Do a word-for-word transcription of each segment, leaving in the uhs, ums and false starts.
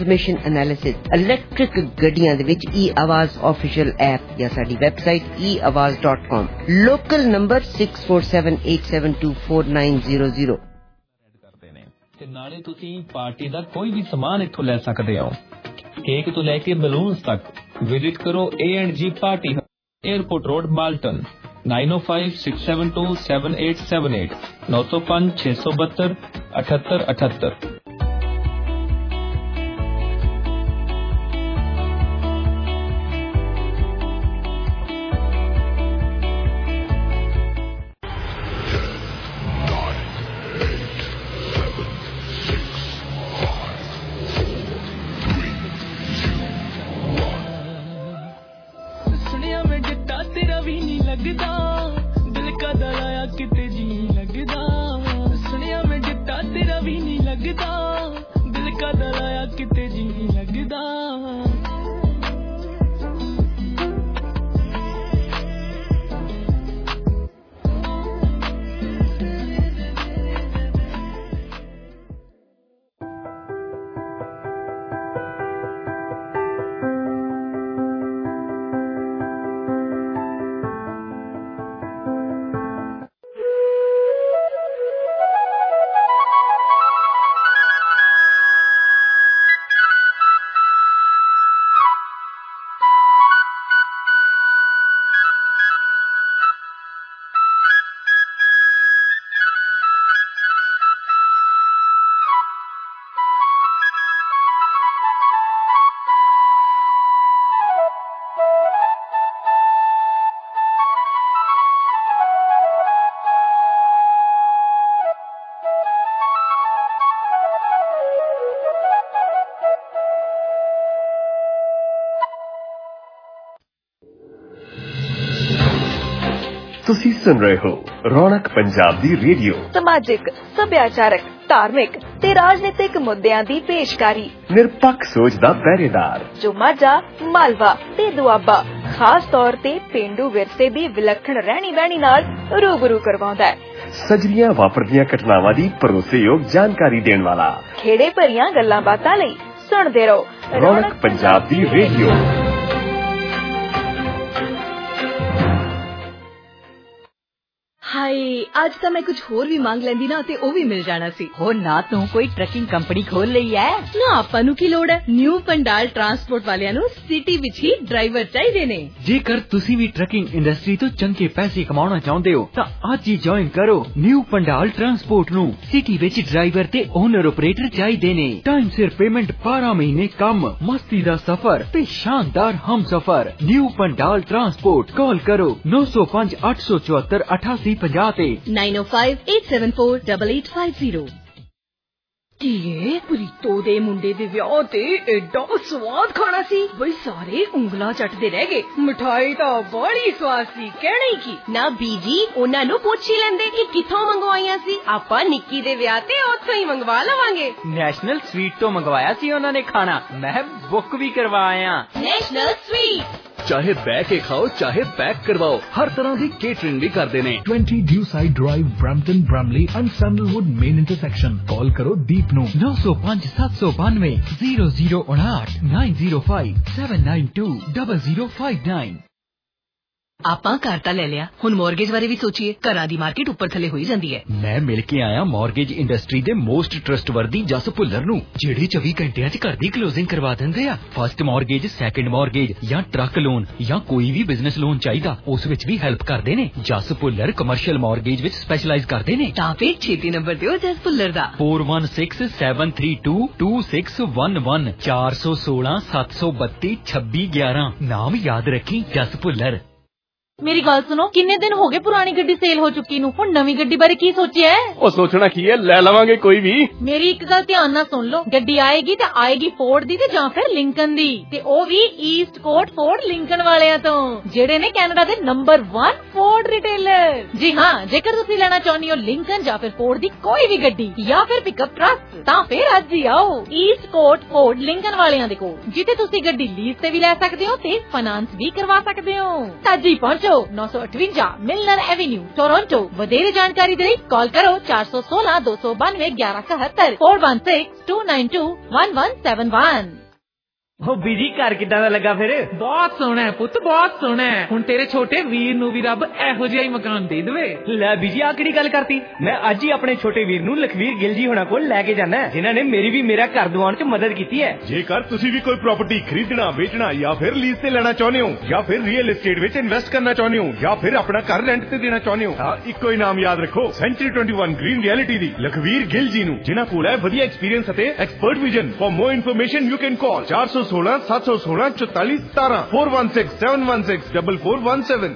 Mission analysis electric ਗੱਡੀਆਂ ਦੇ ਵਿੱਚ ਈ ਆਵਾਜ਼ ਆਫੀਸ਼ੀਅਲ ਐਪ ਜਾਂ ਸਾਡੀ ਵੈਬਸਾਈਟ ਈ Awaaz dot com. Local number six four seven eight seven two four nine zero zero. ਤੇ ਨਾਲੇ ਤੁਸੀਂ ਪਾਰਟੀ ਦਾ ਕੋਈ ਵੀ ਸਮਾਨ ਇੱਥੋਂ ਲੈ ਸਕਦੇ ਹੋ, ਕੇਕ ਤੋਂ ਲੈ ਕੇ ਬਲੂਨਸ ਤੱਕ। ਵਿਜ਼ਿਟ ਕਰੋ A and G party, airport road, Malton. Nine O five six seven two seven eight seven eight ਨੌ ਸੌ ਪੰਜ ਛੇ ਸੌ ਬਹੱਤਰ ਅਠੱਤਰ ਅਠੱਤਰ। ਤੁਸੀਂ ਸੁਣ ਰਹੇ ਹੋ ਰੌਣਕ ਪੰਜਾਬ ਦੀ ਰੇਡੀਓ। ਸਮਾਜਿਕ, ਸੱਭਿਆਚਾਰਕ, ਧਾਰਮਿਕ ਤੇ ਰਾਜਨੀਤਿਕ ਮੁੱਦਿਆਂ ਦੀ ਪੇਸ਼ਕਾਰੀ। ਨਿਰਪੱਖ ਸੋਚ ਦਾ ਪਹਿਰੇਦਾਰ ਜੋ ਮਾਝਾ, ਮਾਲਵਾ ਤੇ ਦੁਆਬਾ ਖਾਸ ਤੌਰ ਤੇ ਪੇਂਡੂ ਵਿਰਸੇ ਦੀ ਵਿਲੱਖਣ ਰਹਿਣੀ ਬਹਿਣੀ ਨਾਲ ਰੂਬਰੂ ਕਰਵਾਉਂਦਾ ਹੈ। ਸਜਰੀਆਂ ਵਾਪਰਦੀਆਂ ਘਟਨਾਵਾਂ ਦੀ ਭਰੋਸੇਯੋਗ ਜਾਣਕਾਰੀ ਦੇਣ ਵਾਲਾ। ਖੇੜੇ ਭਰੀਆਂ ਗੱਲਾਂ ਬਾਤਾਂ ਲਈ ਸੁਣਦੇ ਰਹੋ ਰੌਣਕ ਪੰਜਾਬ ਦੀ ਰੇਡੀਓ। ਹਾਏ, ਅੱਜ ਤਾਂ ਮੈਂ ਕੁਝ ਹੋਰ ਵੀ ਮੰਗ ਲੈਂਦੀ ਨਾ ਤੇ ਉਹ ਵੀ ਮਿਲ ਜਾਣਾ ਸੀ। ਹੋ ਨਾ ਤੂੰ ਕੋਈ ਟਰੱਕਿੰਗ ਕੰਪਨੀ ਖੋਲ ਲਈ ਐ? ਨਾ ਆਪਾਂ ਨੂੰ ਕੀ ਲੋੜ ਹੈ, ਨਿਊ ਪੰਡਾਲ ਟਰਾਂਸਪੋਰਟ ਵਾਲਿਆਂ ਨੂੰ ਸਿਟੀ ਵਿੱਚ ਹੀ ਡਰਾਈਵਰ ਚਾਹੀਦੇ ਨੇ। ਜੇਕਰ ਤੁਸੀਂ ਵੀ ਟਰੱਕਿੰਗ ਇੰਡਸਟਰੀ ਤੋਂ ਚੰਗੇ ਪੈਸੇ ਕਮਾਉਣਾ ਚਾਹੁੰਦੇ ਹੋ ਤਾਂ ਅੱਜ ਹੀ ਜੁਆਇਨ ਕਰੋ ਨਿਊ ਪੰਡਾਲ ਟਰਾਂਸਪੋਰਟ ਨੂੰ। ਸਿਟੀ ਵਿੱਚ ਡਰਾਈਵਰ ਤੇ ਓਨਰ ਆਪਰੇਟਰ ਚਾਹੀਦੇ ਨੇ। ਟਾਈਮ ਸਿਰ ਪੇਮੈਂਟ, ਬਾਰਾਂ ਮਹੀਨੇ ਕੰਮ, ਮਸਤੀ ਦਾ ਸਫ਼ਰ ਤੇ ਸ਼ਾਨਦਾਰ ਹਮਸਫ਼ਰ। New Pandal transport. ਕਾਲ ਕਰੋ ਨੌ ਸੌ ਪੰਜ ਅੱਠ ਸੌ ਚੁਹੱਤਰ ਅਠਾਸੀ ਪੰਜਾਹ ਤੇ nine O five eight seven four double eight five zero. ਧੀਏ, ਪ੍ਰੀਤੋ ਦੇ ਮੁੰਡੇ ਦੇ ਵਿਆਹ ਤੇ ਐਡਾ ਸਵਾਦ ਖਾਣਾ ਸੀ ਬਈ ਸਾਰੇ ਉਂਗਲਾਂ ਚੱਟਦੇ ਰਹਿ ਗਏ। ਮਿਠਾਈ ਤਾਂ ਬੜੀ ਸਵਾਦ ਸੀ, ਕਹਿਣਾ ਹੀ ਕੀ। ਨਾ ਬੀਜੀ, ਉਹਨਾਂ ਨੂੰ ਪੁੱਛ ਹੀ ਲੈਂਦੇ ਕਿ ਕਿੱਥੋਂ ਮੰਗਵਾਈਆਂ ਸੀ। ਆਪਾਂ ਨਿੱਕੀ ਦੇ ਵਿਆਹ ਤੇ ਉੱਥੋਂ ਹੀ ਮੰਗਵਾ ਲਵਾਂਗੇ। ਨੈਸ਼ਨਲ ਸਵੀਟ ਤੋਂ ਮੰਗਵਾਇਆ ਸੀ ਉਹਨਾਂ ਨੇ ਖਾਣਾ, ਮੈਂ ਬੁੱਕ ਵੀ ਕਰਵਾਇਆ। National sweet. ਚਾਹੇ ਬਹਿ ਕੇ ਖਾਓ ਚਾਹੇ ਪੈਕ ਕਰਵਾਓ, ਹਰ ਤਰ੍ਹਾਂ ਦੀ ਕੇਟਰਿੰਗ ਵੀ ਕਰਦੇ ਨੇ। Twenty Dewside drive, Brampton, Bramalea and Sandalwood main intersection. Call करो दीप ਨੂੰ ਨੌ ਸੌ ਪੰਜ ਸੱਤ ਸੌ ਬਾਨਵੇਂ ਜ਼ੀਰੋ ਜ਼ੀਰੋ ਉਨਾਹਠ nine zero five seven nine two double zero five nine. ਆਪਾਂ ਘਰ ਤਾਂ ਲੈ ਲਿਆ, ਹੁਣ ਮੌਰਗੇਜ ਬਾਰੇ ਵੀ ਸੋਚੀਏ। ਘਰਾਂ ਦੀ ਮਾਰਕੀਟ ਉੱਪਰ ਥੱਲੇ ਹੋਈ ਜਾਂਦੀ ਹੈ। ਮੈਂ ਮਿਲ ਕੇ ਆਇਆ ਮੌਰਗੇਜ ਇੰਡਸਟਰੀ ਦੇ ਮੋਸਟ ਟਰਸਟਵਰਦੀ ਜਸ ਭੁੱਲਰ ਨੂੰ, ਜਿਹੜੇ ਚੌਵੀ ਘੰਟਿਆਂ 'ਚ ਘਰ ਦੀ ਕਲੋਜ਼ਿੰਗ ਕਰਵਾ ਦਿੰਦੇ ਆ। ਫਸਟ ਮੌਰਗੇਜ, ਸੈਕੰਡ ਮੌਰਗੇਜ ਜਾਂ ਟਰੱਕ ਲੋਨ ਜਾਂ ਕੋਈ ਵੀ ਬਿਜ਼ਨਸ ਲੋਨ ਚਾਹੀਦਾ, ਉਸ ਵਿੱਚ ਵੀ ਹੈਲਪ ਕਰਦੇ ਨੇ। ਜਸ ਭੁੱਲਰ ਕਮਰਸ਼ੀਅਲ ਮੌਰਗੇਜ ਵਿੱਚ ਸਪੈਸ਼ਲਾਈਜ਼ ਕਰਦੇ ਨੇ। ਤਾਂ ਫਿਰ ਛੇਤੀ ਨੰਬਰ ਦਿਓ ਜਸ ਭੁੱਲਰ ਦਾ। Four one six seven three two two six one one ਚਾਰ ਸੌ ਸੋਲਾਂ ਸੱਤ ਸੌ ਬੱਤੀ ਛੱਬੀ ਗਿਆਰਾਂ। ਨਾਮ ਯਾਦ ਰੱਖੀ, ਜਸ ਭੁੱਲਰ। ਮੇਰੀ ਗੱਲ ਸੁਣੋ, ਕਿੰਨੇ ਦਿਨ ਹੋ ਗਏ ਪੁਰਾਣੀ ਗੱਡੀ ਸੇਲ ਹੋ ਚੁੱਕੀ ਨੂੰ, ਹੁਣ ਨਵੀਂ ਗੱਡੀ ਬਾਰੇ ਕੀ ਸੋਚਿਆ? ਉਹ ਸੋਚਣਾ ਕੀ ਹੈ, ਲੈ ਲਵਾਂਗੇ ਕੋਈ ਵੀ। ਮੇਰੀ ਇੱਕ ਗੱਲ ਧਿਆਨ ਨਾਲ ਸੁਣ ਲਓ, ਗੱਡੀ ਆਏਗੀ ਤੇ ਆਏਗੀ ਫੋਰਡ ਦੀ ਤੇ ਜਾਂ ਫਿਰ ਲਿੰਕਨ ਦੀ, ਤੇ ਉਹ ਵੀ ਈਸਟ ਕੋਟ ਫੋਰਡ ਲਿੰਕਨ ਵਾਲਿਆਂ ਤੋਂ, ਜਿਹੜੇ ਨੇ ਕੈਨੇਡਾ ਦੇ ਨੰਬਰ ਵਨ ਫੋਰਡ ਰਿਟੇਲਰ। ਜੀ ਹਾਂ, ਜੇਕਰ ਤੁਸੀਂ ਲੈਣਾ ਚਾਹੁੰਦੇ ਹੋ ਲਿੰਕਨ ਜਾਂ ਫਿਰ ਫੋਰਡ ਦੀ ਕੋਈ ਵੀ ਗੱਡੀ ਜਾਂ ਫਿਰ ਪਿਕਅਪ ਟਰੱਕ, ਤਾਂ ਫਿਰ ਅੱਜ ਹੀ ਆਓ ਈਸਟ ਕੋਟ ਫੋਰਡ ਲਿੰਕਨ ਵਾਲਿਆਂ ਦੇ ਕੋਲ, ਜਿੱਥੇ ਤੁਸੀਂ ਗੱਡੀ ਲੀਜ਼ ਤੇ ਵੀ ਲੈ ਸਕਦੇ ਹੋ ਤੇ ਫਾਈਨਾਂਸ ਵੀ ਕਰਵਾ ਸਕਦੇ ਹੋ। ਅੱਜ ਹੀ ਪਹੁੰਚੋ टोरंटो नौ सौ अठवंजा मिलनर एवेन्यू टोरंटो। वधेरे जानकारी दे कॉल करो चार सौ सोलह दो सौ बानवे ग्यारह इकहत्तर four one six two nine two one one seven one. ਉਹ ਬੀਜੀ ਘਰ ਕਿੱਦਾਂ ਦਾ ਲੱਗਾ ਫਿਰ? ਬਹੁਤ ਸੋਹਣਾ ਹੈ ਪੁੱਤ, ਬਹੁਤ ਸੋਹਣਾ ਹੈ। ਹੁਣ ਤੇਰੇ ਛੋਟੇ ਵੀਰ ਨੂੰ ਵੀ ਰੱਬ ਇਹੋ ਜਿਹਾ ਹੀ ਮਕਾਨ ਦੇ ਦੇਵੇ। ਲੈ ਬੀਜੀ ਆ ਕਿਹੜੀ ਗੱਲ ਕਰਤੀ? ਮੈਂ ਅੱਜ ਹੀ ਆਪਣੇ ਛੋਟੇ ਵੀਰ ਨੂੰ ਲਖਵੀਰ ਗਿੱਲ ਜੀ ਹੋਣਾ ਕੋਲ ਲੈ ਕੇ ਜਾਣਾ, ਜਿਨ੍ਹਾਂ ਨੇ ਮੇਰੀ ਵੀ ਮੇਰਾ ਘਰ ਦਿਵਾਉਣ 'ਚ ਮਦਦ ਕੀਤੀ ਹੈ। ਜੇਕਰ ਤੁਸੀਂ ਵੀ ਕੋਈ ਪ੍ਰਾਪਰਟੀ ਖਰੀਦਣਾ, ਵੇਚਣਾ ਜਾਂ ਫਿਰ ਲੀਜ਼ ਤੇ ਲੈਣਾ ਚਾਹੁੰਦੇ ਹੋ, ਜਾਂ ਫਿਰ ਰੀਅਲ ਏਸਟੇਟ ਵਿੱਚ ਇਨਵੈਸਟ ਕਰਨਾ ਚਾਹੁੰਦੇ ਹੋ, ਜਾਂ ਫਿਰ ਆਪਣਾ ਘਰ ਰੈਂਟ ਤੇ ਦੇਣਾ ਚਾਹੁੰਦੇ ਹੋ, ਤਾਂ ਇੱਕੋ ਹੀ ਨਾਮ ਯਾਦ ਰੱਖੋ, century twenty one green reality ਦੀ ਲਖਵੀਰ ਗਿੱਲ ਜੀ ਨੂੰ, ਜਿਨ੍ਹਾਂ ਕੋਲ ਹੈ ਵਧੀਆ ਐਕਸਪੀਰੀਅੰਸ ਅਤੇ expert vision. For more information you can call चार सौ सोलह सात सौ सोलह चौतालीस सतारह four one six seven one six double four one seven.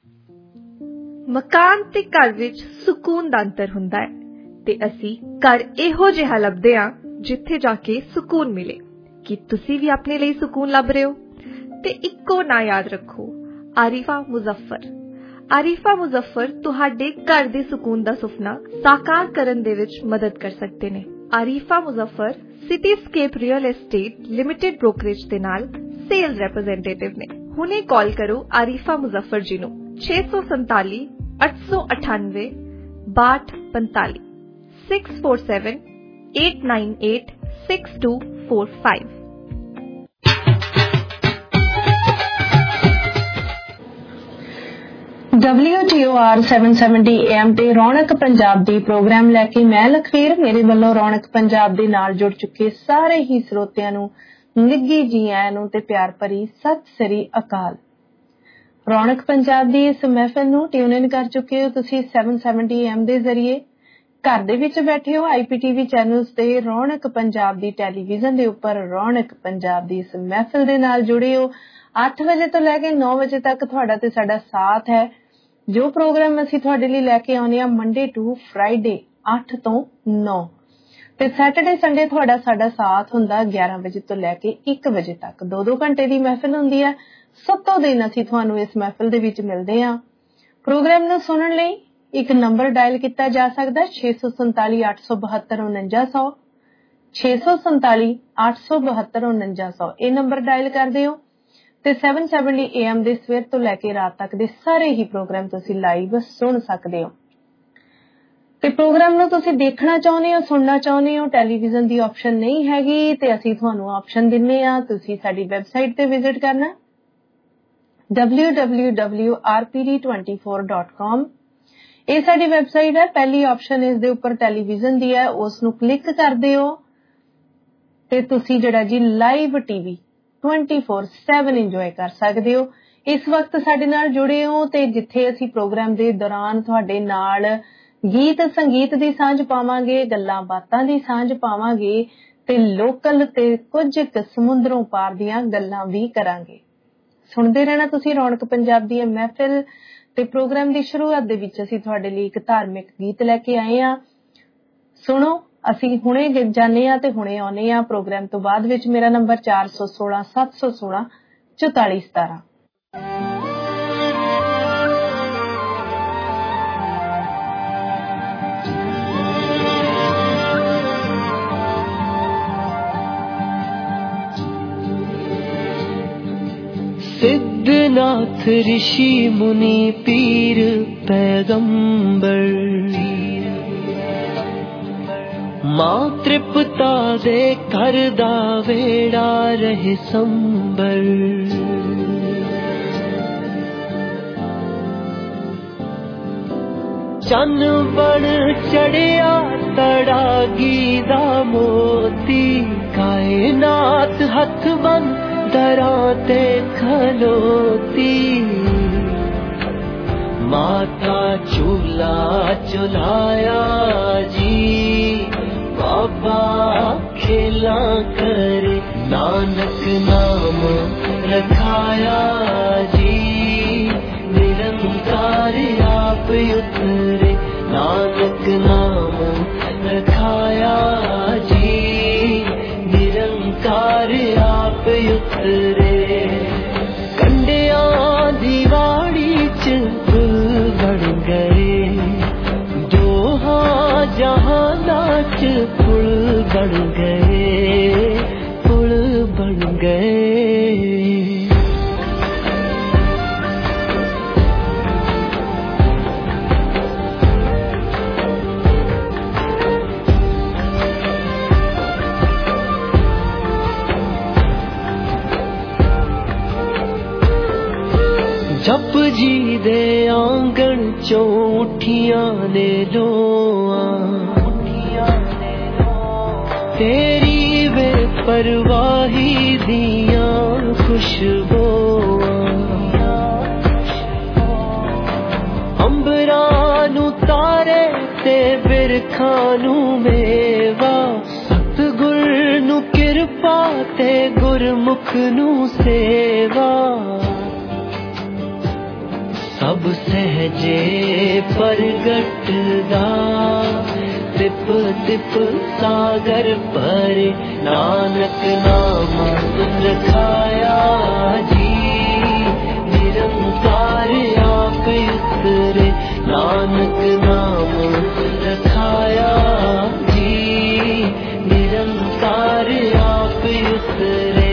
ਮਕਾਨ ਤੇ ਘਰ ਵਿੱਚ ਸਕੂਨ ਦਾ ਅੰਤਰ ਹੁੰਦਾ ਹੈ ਤੇ ਅਸੀਂ ਘਰ ਇਹੋ ਜਿਹਾ ਲੱਭਦੇ ਹਾਂ ਜਿੱਥੇ ਜਾ ਕੇ ਸਕੂਨ ਮਿਲੇ। ਕੀ ਤੁਸੀਂ ਵੀ ਆਪਣੇ ਲਈ ਸਕੂਨ ਲੱਭ ਰਹੇ ਹੋ? ਤੇ ਇੱਕੋ ਨਾਂ ਯਾਦ ਰੱਖੋ, ਆਰਿਫਾ ਮੁਜ਼ੱਫਰ। ਆਰਿਫਾ ਮੁਜ਼ੱਫਰ ਤੁਹਾਡੇ ਘਰ ਦੇ ਸਕੂਨ ਦਾ ਸੁਪਨਾ ਸਾਕਾਰ ਕਰਨ ਦੇ ਵਿੱਚ ਮਦਦ ਕਰ ਸਕਦੇ ਨੇ। Arifa Muzaffar Cityscape real estate limited brokerage ਦੇ ਨਾਲ ਸੇਲਸ ਰਿਪਰੈਜ਼ੈਂਟੇਟਿਵ ਨੇ। ਹੁਣੇ ਕਾਲ ਕਰੋ ਆਰਿਫਾ ਮੁਜ਼ੱਫਰ ਜੀ ਨੂੰ छे सौ संताली अठ सौ अठानवे बाट पैंताली six four seven eight nine eight six two four five. W T O R seven seventy A M ते रौनक पंजाब दी प्रोग्राम लैके मैं लखवीर मेरे वालों रौनक पंजाब दे नाल जुड़ चुके सारे ही ਸਰੋਤਿਆਂ ਨੂੰ ਨਿੱਘੀ जी आयां नूं ते प्यार भरी सत श्री अकाल। रौनक पंजाब दी इस महफिल नूं ट्यून इन कर चुके हो तुसीं सैवन सैवनटी ए एम दे जरिए। घर दे विच बैठे हो I P T V channels ते रौनक पंजाब दी टैलीविजन दे उपर रौनक पंजाब दी इस महफिल दे नाल जुड़े हो। आठ बजे तो लैके नौ बजे तक तुहाडा ते साडा साथ है। जो प्रोग्राम असीं तुहाडे लई लैके आउंदे आ मंडे टू फ्राइडे आठ तो नौ ते सैटरडे संडे तुहाडा साडा साथ हुंदा ग्यारह बजे तो लैके एक बजे तक। दो दो घंटे दी महफिल हुंदी है। सत्तों दिन असीं तुहानूं इस महफिल दे विच मिलदे हां। प्रोग्राम नूं सुणन लई एक नंबर डायल किया जा सकता छे सौ संताली अठ सौ बहत्तर उनंजा सौ छे सौ संताली अठ सौ बहत्तर उनंजा सौ ये नंबर डायल कर दिओ ते सैवन सैवनटी ए एम दे सवेर तो लैके रात तक दे सारे ही प्रोग्राम तुसीं लाइव सुन सकदे हो। ते प्रोग्राम नूं तुसीं देखना चाहुंदे हो, सुनना चाहुंदे हो, टैलीविजन दी ऑप्शन नहीं हैगी ते असीं तुहानूं ऑप्शन दिन्ने आ। तुसीं साडी वैबसाइट ते विजिट करना W W W R P D twenty four dot com. ये साडी वैबसाइट है। पहली ऑप्शन इस दे उपर टैलीविजन दी है, उस नूं क्लिक करदे हो ते तुसीं जिहड़ा जी live TV twenty four seven enjoy कर सकदे हो। इस वक्त साडे नाल जुड़े हो ते जिथे असीं प्रोग्राम दे दौरान तुहाडे नाल गीत संगीत दी सांझ पावांगे, गल्लां बातां दी सांझ पावांगे ते लोकल ते कुछ क समुंदरों पार दीयां गल्लां भी करांगे। सुनते रहना तुसीं रौनक पंजाब दी महफिल ते प्रोग्राम दी शुरुआत दे विच असीं तुहाडे लई एक धार्मिक गीत लैके आए हां। सुनो, असीं हुणे जाने आ ते हुणे आउने आ। प्रोग्राम तो बाद विच मेरा नंबर चार सौ सोलह सत्त सौ सोलह चौताली सतारह। सिद्धनाथ ऋषि मुनि पीर पैगंबर मां त्रिपता दे कर दा वेड़ा रहे संबर। चन बन चढ़िया तड़ागी दा मोती कायनात हथ बन दराते खलोती माता चूल्हा चुलाया जी बाबा खेला करे नानक नाम रखाया जी निरंकार आप उतरे नानक नाम रखाया जी निरंकार आप उतरे। कंडिया दीवाड़ी च फुल बन गए दोहा जहाना च फुल बन गए फुल बन गए। जप जी दे आंगन चों उठियां ने लोआं तेरी बेपरवाही दियां खुशबोआं अंबरां नू तारे ते बिरखां नू मेवा सतगुर नू किरपा ते गुरमुख नू सेवा सब सहजे प्रगटदा तिप तिप सागर परे नानक नाम रखाया जी निरंकार आप उतरे नानक नाम रखाया जी निरंकार आप उतरे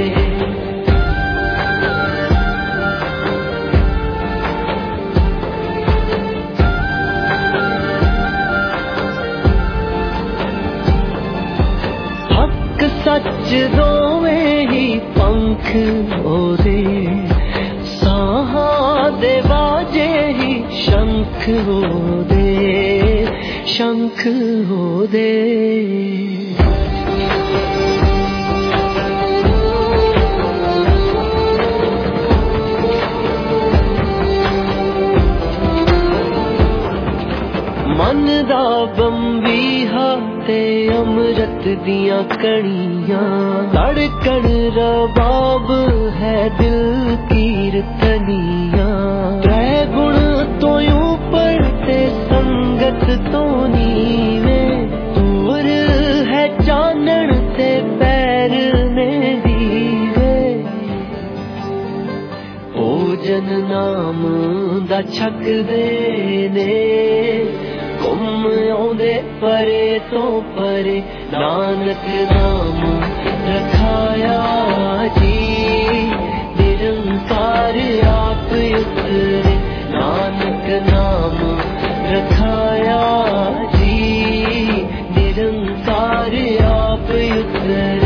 सच दोवें ही पंख ओदे साहा दे बाजे ही शंख ओदे शंख ओदे मन दा बंबीहा ते अमृत दियां कणियां धड़कन रबाब है दिल कीर्तनियां त्रै गुण तो ऊपर ते संगत तो नीवे दूर है चानन ते पैर में दीवे भोजन नाम दा छक दे ने गुम आउंदे परे तो परे नानक नाम रखाया जी निरंकार आप उतरे नानक नाम रखाया जी निरंकार आप उतरे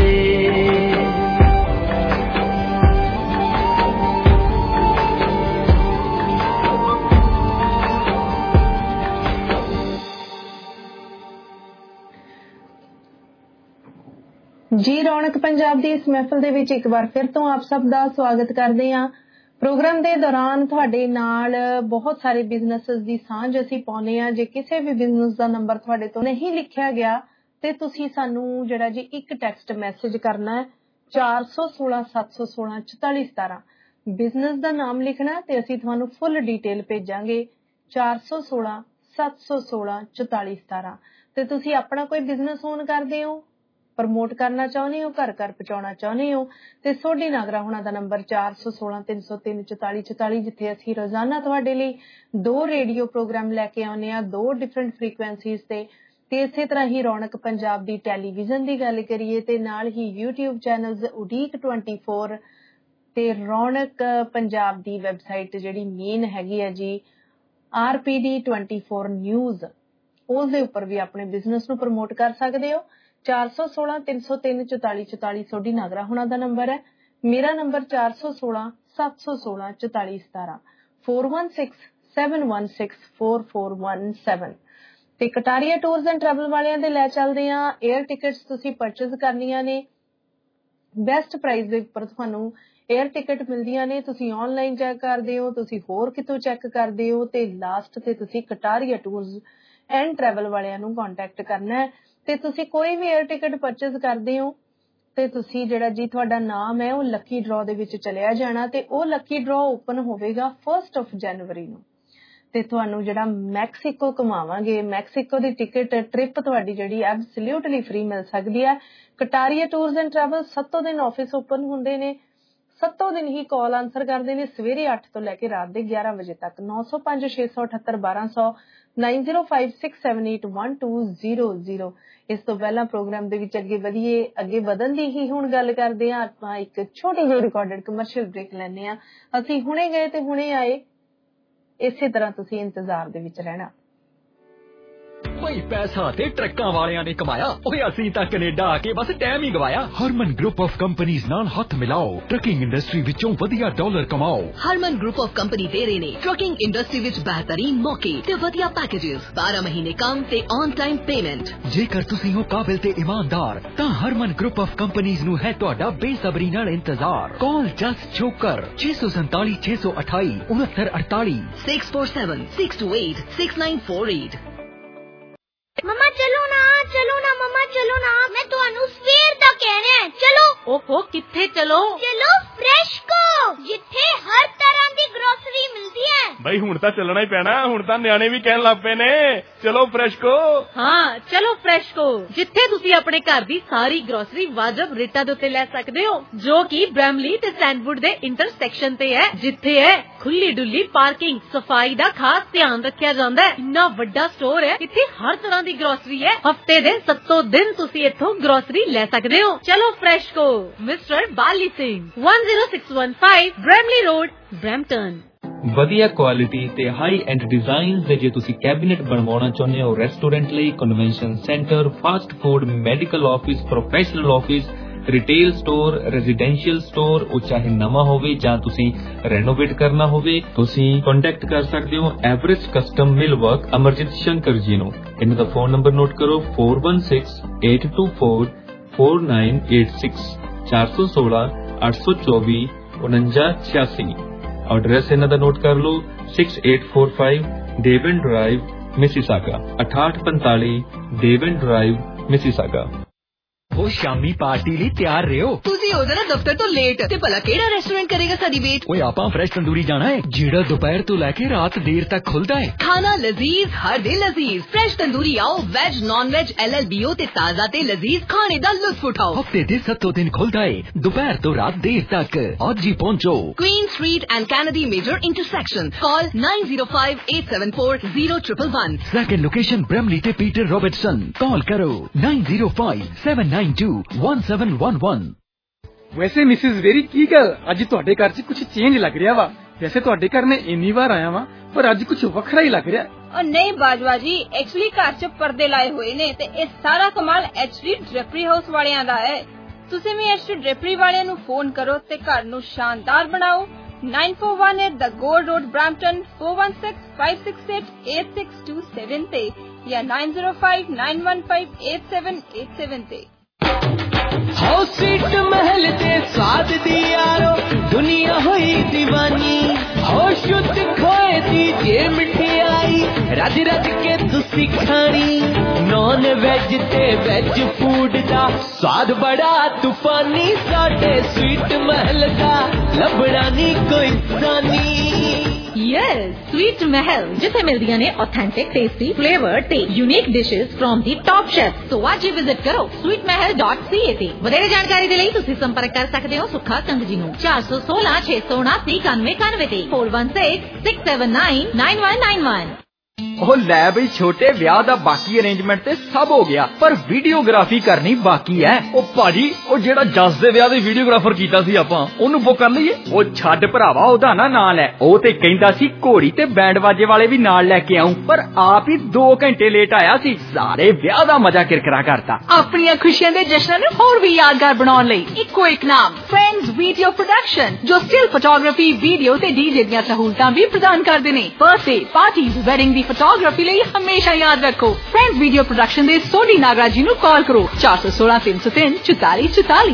जी रौनक पंजाब ਦੀ ਇਸ ਮਹਿਫਲ ਦੇ ਵਿੱਚ ਇੱਕ ਵਾਰ ਫਿਰ ਤੋਂ ਆਪ ਸਭ ਦਾ ਸਵਾਗਤ ਕਰਦੇ ਹਾਂ। ਪ੍ਰੋਗਰਾਮ ਦੇ ਦੌਰਾਨ ਤੁਹਾਡੇ ਨਾਲ ਬਹੁਤ ਸਾਰੇ ਬਿਜ਼ਨੈਸਸ ਦੀ ਸਾਂਝ ਅਸੀਂ ਪਾਉਨੇ ਆ। ਜੇ ਕਿਸੇ ਵੀ ਬਿਜ਼ਨਸ ਦਾ ਨੰਬਰ ਤੁਹਾਡੇ ਤੋਂ ਨਹੀਂ ਲਿਖਿਆ ਗਿਆ ਤੇ ਤੁਸੀਂ ਸਾਨੂੰ ਜਿਹੜਾ ਜੀ ਇੱਕ ਟੈਕਸਟ ਮੈਸੇਜ ਕਰਨਾ ਹੈ ਚਾਰ ਸੌ ਸੋਲਾਂ ਸੱਤ ਸੌ ਸੋਲਾਂ ਚੁਤਾਲੀ ਸਤਾਰਾਂ ਬਿਜ਼ਨਸ ਦਾ ਨਾਮ ਲਿਖਣਾ ਤੇ ਅਸੀਂ ਤੁਹਾਨੂੰ ਫੁੱਲ ਡਿਟੇਲ ਭੇਜਾਂਗੇ ਚਾਰ ਸੌ ਸੋਲਾਂ ਸੱਤ ਸੌ ਸੋਲਾਂ ਚੁਤਾਲੀ ਸਤਾਰਾਂ ਤੇ ਤੁਸੀਂ ਆਪਣਾ ਕੋਈ ਬਿਜ਼ਨਸ ਓਨ ਕਰਦੇ ਹੋ ਪ੍ਰਮੋਟ ਕਰਨਾ ਚਾਹੁੰਦੇ ਹੋ ਘਰ ਘਰ ਪਹੁੰਚਾਉਣਾ ਚਾਹੁੰਦੇ ਹੋ ਤੇ ਸੋਢੀ ਨਾਗਰਾ ਹੁਣਾਂ ਦਾ ਨੰਬਰ ਚਾਰ ਸੌ ਸੋਲਾਂ ਤਿੰਨ ਸੌ ਤਿੰਨ ਚੁਤਾਲੀ ਚੁਤਾਲੀ ਜਿੱਥੇ ਅਸੀਂ ਰੋਜ਼ਾਨਾ ਤੁਹਾਡੇ ਲਈ ਦੋ ਰੇਡੀਓ ਪ੍ਰੋਗਰਾਮ ਲੈ ਕੇ ਆਉਂਦੇ ਹਾਂ ਦੋ ਡਿਫਰੈਂਟ ਫ੍ਰੀਕੁਐਂਸੀਜ਼ ਤੇ ਤੇ ਇਸੇ ਤਰ੍ਹਾਂ ਹੀ ਰੌਣਕ ਪੰਜਾਬ ਦੀ ਟੈਲੀਵਿਜ਼ਨ ਦੀ ਗੱਲ ਕਰੀਏ ਤੇ ਨਾਲ ਹੀ YouTube ਚੈਨਲਸ ਉਡੀਕ ਟਵੈਂਟੀ ਫੋਰ ਤੇ ਰੌਣਕ ਪੰਜਾਬ ਦੀ ਵੈਬਸਾਈਟ ਜਿਹੜੀ ਮੇਨ ਹੈਗੀ ਹੈ G R P D twenty four news ਉਸ ਦੇ ਉੱਪਰ ਵੀ ਆਪਣੇ ਬਿਜ਼ਨਸ ਨੂੰ ਪ੍ਰਮੋਟ ਕਰ ਸਕਦੇ ਹੋ। ਚਾਰ ਸੌ ਸੋਲਾਂ ਤਿੰਨ ਸੌ ਤਿੰਨ ਚੁਤਾਲੀ ਚੁਤਾਲੀ ਸੋਢੀ ਨਾਗਰਾ ਹੁਣਾਂ ਦਾ ਨੰਬਰ ਹੈ। ਮੇਰਾ ਨੰਬਰ ਚਾਰ ਸੌ ਸੋਲਾਂ ਸੱਤ ਸੌ ਸੋਲਾਂ ਚੁਤਾਲੀ ਸਤਾਰਾਂ four one six seven one six four four one seven ਤੇ ਕਟਾਰੀਆ ਟੂਰਸ ਐਂਡ ਟਰੈਵਲ ਵਾਲਿਆਂ ਦੇ ਲੈ ਚੱਲਦੇ ਆ। 에ਅਰ ਟਿਕਟਸ ਤੁਸੀਂ ਪਰਚੇਜ਼ ਕਰਨੀਆਂ ਨੇ ਬੈਸਟ ਪ੍ਰਾਈਸ ਦੇ ਉੱਪਰ ਤੁਹਾਨੂੰ 에ਅਰ ਟਿਕਟ ਮਿਲਦੀਆਂ ਨੇ। ਤੁਸੀਂ ਆਨਲਾਈਨ ਚੈੱਕ ਕਰਦੇ ਹੋ ਤੁਸੀਂ ਹੋਰ ਕਿਤੋਂ ਚੈੱਕ ਕਰਦੇ ਹੋ ਤੇ ਲਾਸਟ ਤੇ ਤੁਸੀਂ ਕਟਾਰੀਆ ਟੂਰਸ ਐਂਡ ਟਰੈਵਲ ਵਾਲਿਆਂ ਨੂੰ ਕੰਟੈਕਟ ਕਰਨਾ ਹੈ ਤੇ ਤੁਸੀਂ ਕੋਈ ਵੀ 에ਅਰ ਟਿਕਟ ਪਰਚੇਜ਼ ਕਰਦੇ ਹੋ ਤੇ ਤੁਸੀਂ ਜਿਹੜਾ ਜੀ ਤੁਹਾਡਾ ਨਾਮ ਹੈ ਉਹ ਲੱਕੀ ਡਰਾਅ ਦੇ ਵਿੱਚ ਚਲਿਆ ਜਾਣਾ ਤੇ ਉਹ ਲੱਕੀ ਡਰਾਅ ਓਪਨ ਹੋਵੇਗਾ ਫਸਟ ਆਫ ਜਨਵਰੀ ਨੂੰ ਤੇ ਤੁਹਾਨੂੰ ਜਿਹੜਾ ਮੈਕਸੀਕੋ ਘੁਮਾਵਾਂਗੇ ਮੈਕਸੀਕੋ ਦੀ ਟਿਕਟ ਟ੍ਰਿਪ ਤੁਹਾਡੀ ਜਿਹੜੀ ਐਬਸੋਲਿਊਟਲੀ ਫ੍ਰੀ ਮਿਲ ਸਕਦੀ ਹੈ। ਕਟਾਰੀਆ ਟੂਰਸ ਐਂਡ ਟਰੈਵਲ ਸੱਤੋਂ ਦਿਨ ਆਫਿਸ ਓਪਨ ਹੁੰਦੇ ਨੇ ਸੱਤੋਂ ਦਿਨ ਹੀ ਕਾਲ ਆਨਸਰ ਕਰਦੇ ਨੇ ਸਵੇਰੇ ਅੱਠ ਤੋਂ ਲੈ ਕੇ ਰਾਤ ਦੇ ਗਿਆਰਾਂ ਵਜੇ ਤੱਕ ਨੌ ਸੌ ਪੰਜ ਛੇ ਸੌ ਅਠੱਤਰ ਬਾਰਾਂ ਸੌ nine zero five six seven eight one two zero zero. ਇਸ ਤੋਂ ਪਹਿਲਾਂ ਪ੍ਰੋਗਰਾਮ ਦੇ ਵਿੱਚ ਅੱਗੇ ਵਧੀਏ ਅੱਗੇ ਵਧਣ ਦੀ ਹੀ ਹੁਣ ਗੱਲ ਕਰਦੇ ਹਾਂ ਆਪਾਂ ਇੱਕ ਛੋਟੀ ਜਿਹੀ ਰਿਕਾਰਡਡ ਕਮਰਸ਼ੀਅਲ ਬ੍ਰੇਕ ਲੈਂਦੇ ਹਾਂ। ਅਸੀਂ ਹੁਣੇ ਗਏ ਤੇ ਹੁਣੇ ਆਏ ਇਸੇ ਤਰ੍ਹਾਂ ਤੁਸੀਂ ਇੰਤਜ਼ਾਰ ਦੇ ਵਿੱਚ ਰਹਿਣਾ। ਬਈ ਪੈਸਾ ਤੇ ਟਰੱਕਾਂ ਵਾਲਿਆਂ ਨੇ ਕਮਾਇਆ, ਓਏ ਅਸੀਂ ਤਾਂ ਕੈਨੇਡਾ ਆ ਕੇ ਬਸ ਟਾਈਮ ਹੀ ਗਵਾਇਆ। ਹਰਮਨ ਗਰੁੱਪ ਆਫ ਕੰਪਨੀਆਂ ਨਾਲ ਹੱਥ ਮਿਲਾਓ, ਟਰੱਕਿੰਗ ਇੰਡਸਟਰੀ ਵਿੱਚੋਂ ਵਧੀਆ ਡਾਲਰ ਕਮਾਓ। ਹਰਮਨ ਗਰੁੱਪ ਆਫ ਕੰਪਨੀ ਦੇ ਰਹੇ ਨੇ ਟਰੱਕਿੰਗ ਇੰਡਸਟਰੀ ਵਿੱਚ ਬਿਹਤਰੀਨ ਮੌਕੇ ਤੇ ਵਧੀਆ ਪੈਕੇजेस, ਬਾਰਾਂ ਮਹੀਨੇ ਕੰਮ ਤੇ ਔਨ ਟਾਈਮ ਪੇਮੈਂਟ। ਜੇਕਰ ਤੁਸੀਂ ਹੋ ਕਾਬਿਲ ਤੇ ਇਮਾਨਦਾਰ ਤਾਂ ਹਰਮਨ ਗਰੁੱਪ ਆਫ ਕੰਪਨੀਆਂ ਨੂੰ ਹੈ ਤੁਹਾਡਾ ਬੇਸਬਰੀ ਨਾਲ ਇੰਤਜ਼ਾਰ। ਕਾਲ ਜਸਟ ਚੋਕਰ ਛੇ ਸੌ ਸੰਤਾਲੀ ਛੇ ਸੌ ਅਠਾਈ ਉਨੱਤਰ ਅੜਤਾਲੀ six four seven six two eight six nine four eight. मम्मा चलो ना चलो ना मम्मा चलो ना, मैं ਤੁਹਾਨੂੰ ਸਵੇਰ ਦਾ ਕਹਿ ਰਿਹਾ ਹਾਂ ਚਲੋ। ਓਹੋ ਕਿੱਥੇ ਚਲੋ? ਚਲੋ ਫਰੈਸ਼ਕੋ, ਜਿੱਥੇ ਹਰ ਤਰ੍ਹਾਂ ਦੀ ਗਰੋਸਰੀ ਮਿਲਦੀ ਹੈ। ਬਈ ਹੁਣ ਤਾਂ ਚੱਲਣਾ ਹੀ ਪੈਣਾ, ਹੁਣ ਤਾਂ ਨਿਆਣੇ ਵੀ ਕਹਿਣ ਲੱਗ ਪਏ ਨੇ ਚਲੋ ਫਰੈਸ਼ਕੋ। ਹਾਂ ਚਲੋ ਫਰੈਸ਼ਕੋ, ਜਿੱਥੇ ਤੁਸੀਂ ਆਪਣੇ ਘਰ ਦੀ ਸਾਰੀ ਗਰੋਸਰੀ ਵਾਜਬ ਰੇਟਾਂ ਦੇ ਉੱਤੇ ਲੈ ਸਕਦੇ ਹੋ, ਜੋ ਕਿ ਬ੍ਰੈਮਲੀ ਤੇ ਸੈਂਡਵੁੱਡ ਦੇ ਇੰਟਰਸੈਕਸ਼ਨ ਤੇ ਹੈ, ਜਿੱਥੇ ਹੈ ਖੁੱਲੀ ਡੁੱਲੀ ਪਾਰਕਿੰਗ, ਸਫਾਈ ਦਾ ਖਾਸ ਧਿਆਨ ਰੱਖਿਆ ਜਾਂਦਾ ਹੈ। ਇੰਨਾ ਵੱਡਾ ਸਟੋਰ ਹੈ, ਇੱਥੇ ਹਰ ਤਰ੍ਹਾਂ ਦੀ ਗਰੋਸਰੀ ਹੈ। ਹਫਤੇ ਦੇ ਸੱਤੋਂ ਦਿਨ ਤੁਸੀਂ ਇੱਥੋਂ ਗਰੋਸਰੀ ਲੈ ਸਕਦੇ ਹੋ। ਚਲੋ Freshco, mister Bali Singh, one zero six one five Bramalea road, Brampton. ਵਧੀਆ ਕੁਆਲਿਟੀ ਤੇ ਹਾਈ ਐਂਡ ਡਿਜ਼ਾਈਨਸ ਦੇ ਜੇ ਤੁਸੀਂ ਕੈਬਿਨੇਟ ਬਣਵਾਉਣਾ ਚਾਹੁੰਦੇ ਹੋ ਰੈਸਟੋਰੈਂਟ ਲਈ, convention centre, fast food, medical office, professional office, retail store, residential store, ਉਹ ਚਾਹੇ ਨਵਾਂ ਹੋਵੇ ਜਾਂ ਤੁਸੀਂ ਰੈਨੋਵੇਟ ਕਰਨਾ ਹੋਵੇ, ਤੁਸੀਂ ਕੰਟੈਕਟ ਕਰ ਸਕਦੇ ਹੋ Everest custom mill work Amarjit Shankar ji ਨੂੰ। ਇਹਨਾਂ ਦਾ ਫੋਨ ਨੰਬਰ ਨੋਟ ਕਰੋ four one six eight two four four nine eight six ਚਾਰ ਸੌ ਸੋਲਾਂ ਅੱਠ ਸੌ ਚੌਵੀ ਉਨੰਜਾ ਛਿਆਸੀ। ਐਡਰੈਸ ਇਹਨਾਂ ਦਾ ਨੋਟ ਕਰ ਲਓ six eight four five Devon drive, Mississauga, ਅਠਾਹਠ ਪੰਤਾਲੀ ਡੇਵਨ ਡਰਾਈਵ, ਮਿਸੀਸਾਗਾ। ਉਹ ਸ਼ਾਮੀ ਪਾਰਟੀ ਲਈ ਤਿਆਰ ਰਹੋ। ਤੁਸੀਂ ਹੋ ਜਰਾ ਦਫ਼ਤਰ ਤੋਂ ਲੇਟ ਤੇ ਭਲਾ ਕਿਹੜਾ ਰੈਸਟੋਰੈਂਟ ਕਰੇਗਾ ਸਾਡੀ ਵੇਟ? ਓਏ ਆਪਾਂ ਫਰੈਸ਼ ਤੰਦੂਰੀ ਜਾਣਾ ਹੈ, ਜਿਹੜਾ ਦੁਪਹਿਰ ਤੋਂ ਲੈ ਕੇ ਰਾਤ ਦੇਰ ਤੱਕ ਖੁੱਲਦਾ ਹੈ। ਖਾਣਾ ਲਜ਼ੀਜ਼, ਹਰ ਦਿਨ ਲਜ਼ੀਜ਼। ਫਰੈਸ਼ ਤੰਦੂਰੀ ਆਓ, veg non veg L L B O ਤੇ ਤਾਜ਼ਾ ਤੇ ਲਜ਼ੀਜ਼ ਖਾਣੇ ਦਾ ਲੁਤਫ ਉਠਾਓ। ਹਫਤੇ ਦੇ ਸੱਤੋਂ ਦਿਨ ਖੁੱਲਦਾ ਹੈ, ਦੁਪਹਿਰ ਤੋਂ ਰਾਤ ਦੇਰ ਤੱਕ। ਅੱਜ ਹੀ ਪਹੁੰਚੋ। Queen street and Kennedy major intersection. Call nine zero five eight seven four zero one one one। Second location Bramalea ਤੇ ਪੀਟਰ ਰੋਬਰਟਸਨ। ਕਾਲ ਕਰੋ nine zero five seven nine two one seven one one। ਵੈਸੇ Mrs ਵੇਰੀ ਕੀ ਗੱਲ, ਅੱਜ ਤੁਹਾਡੇ ਘਰ 'ਚ ਕੁਝ ਚੇਂਜ ਲੱਗ ਰਿਹਾ ਵਾ। ਵੈਸੇ ਤੁਹਾਡੇ ਘਰ ਨੇ ਇੰਨੀ ਵਾਰ ਆਇਆ ਵਾ, ਪਰ ਅੱਜ ਕੁਝ ਵੱਖਰਾ ਹੀ ਲੱਗ ਰਿਹਾ। ਔਰ ਨਹੀਂ ਬਾਜਵਾ ਜੀ, ਐਕਚੁਅਲੀ ਘਰ 'ਚ ਪਰਦੇ ਲਾਏ ਹੋਏ ਨੇ ਤੇ ਇਹ ਸਾਰਾ ਕਮਾਲ ਐਚਡੀ ਡ੍ਰੈਪਰੀ ਹਾਊਸ ਵਾਲਿਆਂ ਦਾ ਹੈ। ਤੁਸੀਂ ਵੀ ਐਚਡੀ ਡ੍ਰੈਪਰੀ ਵਾਲਿਆਂ ਨੂੰ ਫੋਨ ਕਰੋ ਤੇ ਘਰ ਨੂੰ ਸ਼ਾਨਦਾਰ ਬਣਾਓ। nine four one eight The Gold Road, Brampton, four one six five six eight eight six two seven ਤੇ ਜਾਂ nine zero five nine one five eight seven eight seven ਤੇ। ਹੋ ਸੀਟ महल ते स्वाद दी यारो दुनिया होई दीवानी, हो शुद्ध खोए दी जे मिठाई रज रज के तुसी खानी। नॉन वेज ते वेज फूड दा स्वाद बड़ा तूफानी, साडे स्वीट महल दा लभड़ा नी कोई सानी। यस, स्वीट महल, जिथे मिलदियां ने ऑथेंटिक, टेस्टी, फ्लेवर्ड ते unique dishes from the top chef. So आज ही विजिट करो sweet mahal dot c a ਤੇ। ਵਧੇਰੇ ਜਾਣਕਾਰੀ ਦੇ ਲਈ ਤੁਸੀਂ ਸੰਪਰਕ ਕਰ ਸਕਦੇ ਹੋ ਸੁੱਖਾ ਕੰਗ ਜੀ ਨੂੰ ਚਾਰ ਸੌ ਸੋਲਾਂ ਛੇ ਸੌ ਉਨਾਸੀ ਇਕਾਨਵੇਂ ਇਕਾਨਵੇਂ ਤੇ four one six six seven nine nine one nine one। ਉਹ ਲੈ ਬਈ, ਛੋਟੇ ਵਿਆਹ ਦਾ ਬਾਕੀ ਅਰੇਂਜਮੈਂਟ ਤੇ ਸਭ ਹੋ ਗਿਆ, ਪਰ ਵੀਡੀਓਗ੍ਰਾਫੀ ਕਰਨੀ ਬਾਕੀ ਹੈ। ਉਹ ਭਾਜੀ, ਉਹ ਜਿਹੜਾ ਜੱਸ ਦੇ ਵਿਆਹ ਦੀ ਵੀਡੀਓਗ੍ਰਾਫਰ ਕੀਤਾ ਸੀ ਆਪਾਂ, ਉਹਨੂੰ ਬੁੱਕ ਕਰ ਲਈਏ। ਉਹ ਛੱਡ ਭਰਾਵਾ, ਉਹਦਾ ਨਾ ਨਾਂ ਲੈ। ਉਹ ਤੇ ਕਹਿੰਦਾ ਸੀ ਘੋੜੀ ਤੇ ਬੈਂਡ ਬਾਜੇ ਵਾਲੇ ਵੀ ਨਾਲ ਲੈ ਕੇ ਆਉਂ, ਪਰ ਆਪ ਹੀ ਦੋ ਘੰਟੇ ਲੇਟ ਆਇਆ ਸੀ। ਸਾਰੇ ਵਿਆਹ ਦਾ ਮਜ਼ਾ ਕਿਰਕਰਾ ਕਰਤਾ। ਆਪਣੀਆਂ ਖੁਸ਼ੀਆਂ ਦੇ ਜਸ਼ਨਾਂ ਨੂੰ ਹੋਰ ਵੀ ਯਾਦਗਾਰ ਬਣਾਉਣ ਲਈ ਇੱਕੋ ਇੱਕ ਨਾਮ, ਫਰੈਂਡਸ ਵੀਡੀਓ ਪ੍ਰੋਡਕਸ਼ਨ, ਜੋ ਸਟਿਲ ਫੋਟੋਗ੍ਰਾਫੀ, ਵੀਡੀਓ ਤੇ ਡੀਜੇ ਦੀਆਂ ਸਹੂਲਤਾਂ ਵੀ ਪ੍ਰਦਾਨ ਕਰਦੇ ਨੇ। ਬਰਥਡੇ ਪਾਰਟੀ, ਵੈਡਿੰਗ ਦੀ ਫੋਟੋਗ੍ਰਾਫੀ ਲਈ ਹਮੇਸ਼ਾ ਯਾਦ ਰੱਖੋ ਫਰੈਂਡਸ ਵੀਡੀਓ ਪ੍ਰੋਡਕਸ਼ਨ ਦੇ ਸੋਢੀ ਨਾਗਰਾਜ ਜੀ ਨੂੰ ਕਾਲ ਕਰੋ ਚਾਰ ਸੌ ਸੋਲਾਂ ਤਿੰਨ ਸੌ ਤਿੰਨ ਚੁਤਾਲੀ ਚੁਤਾਲੀ।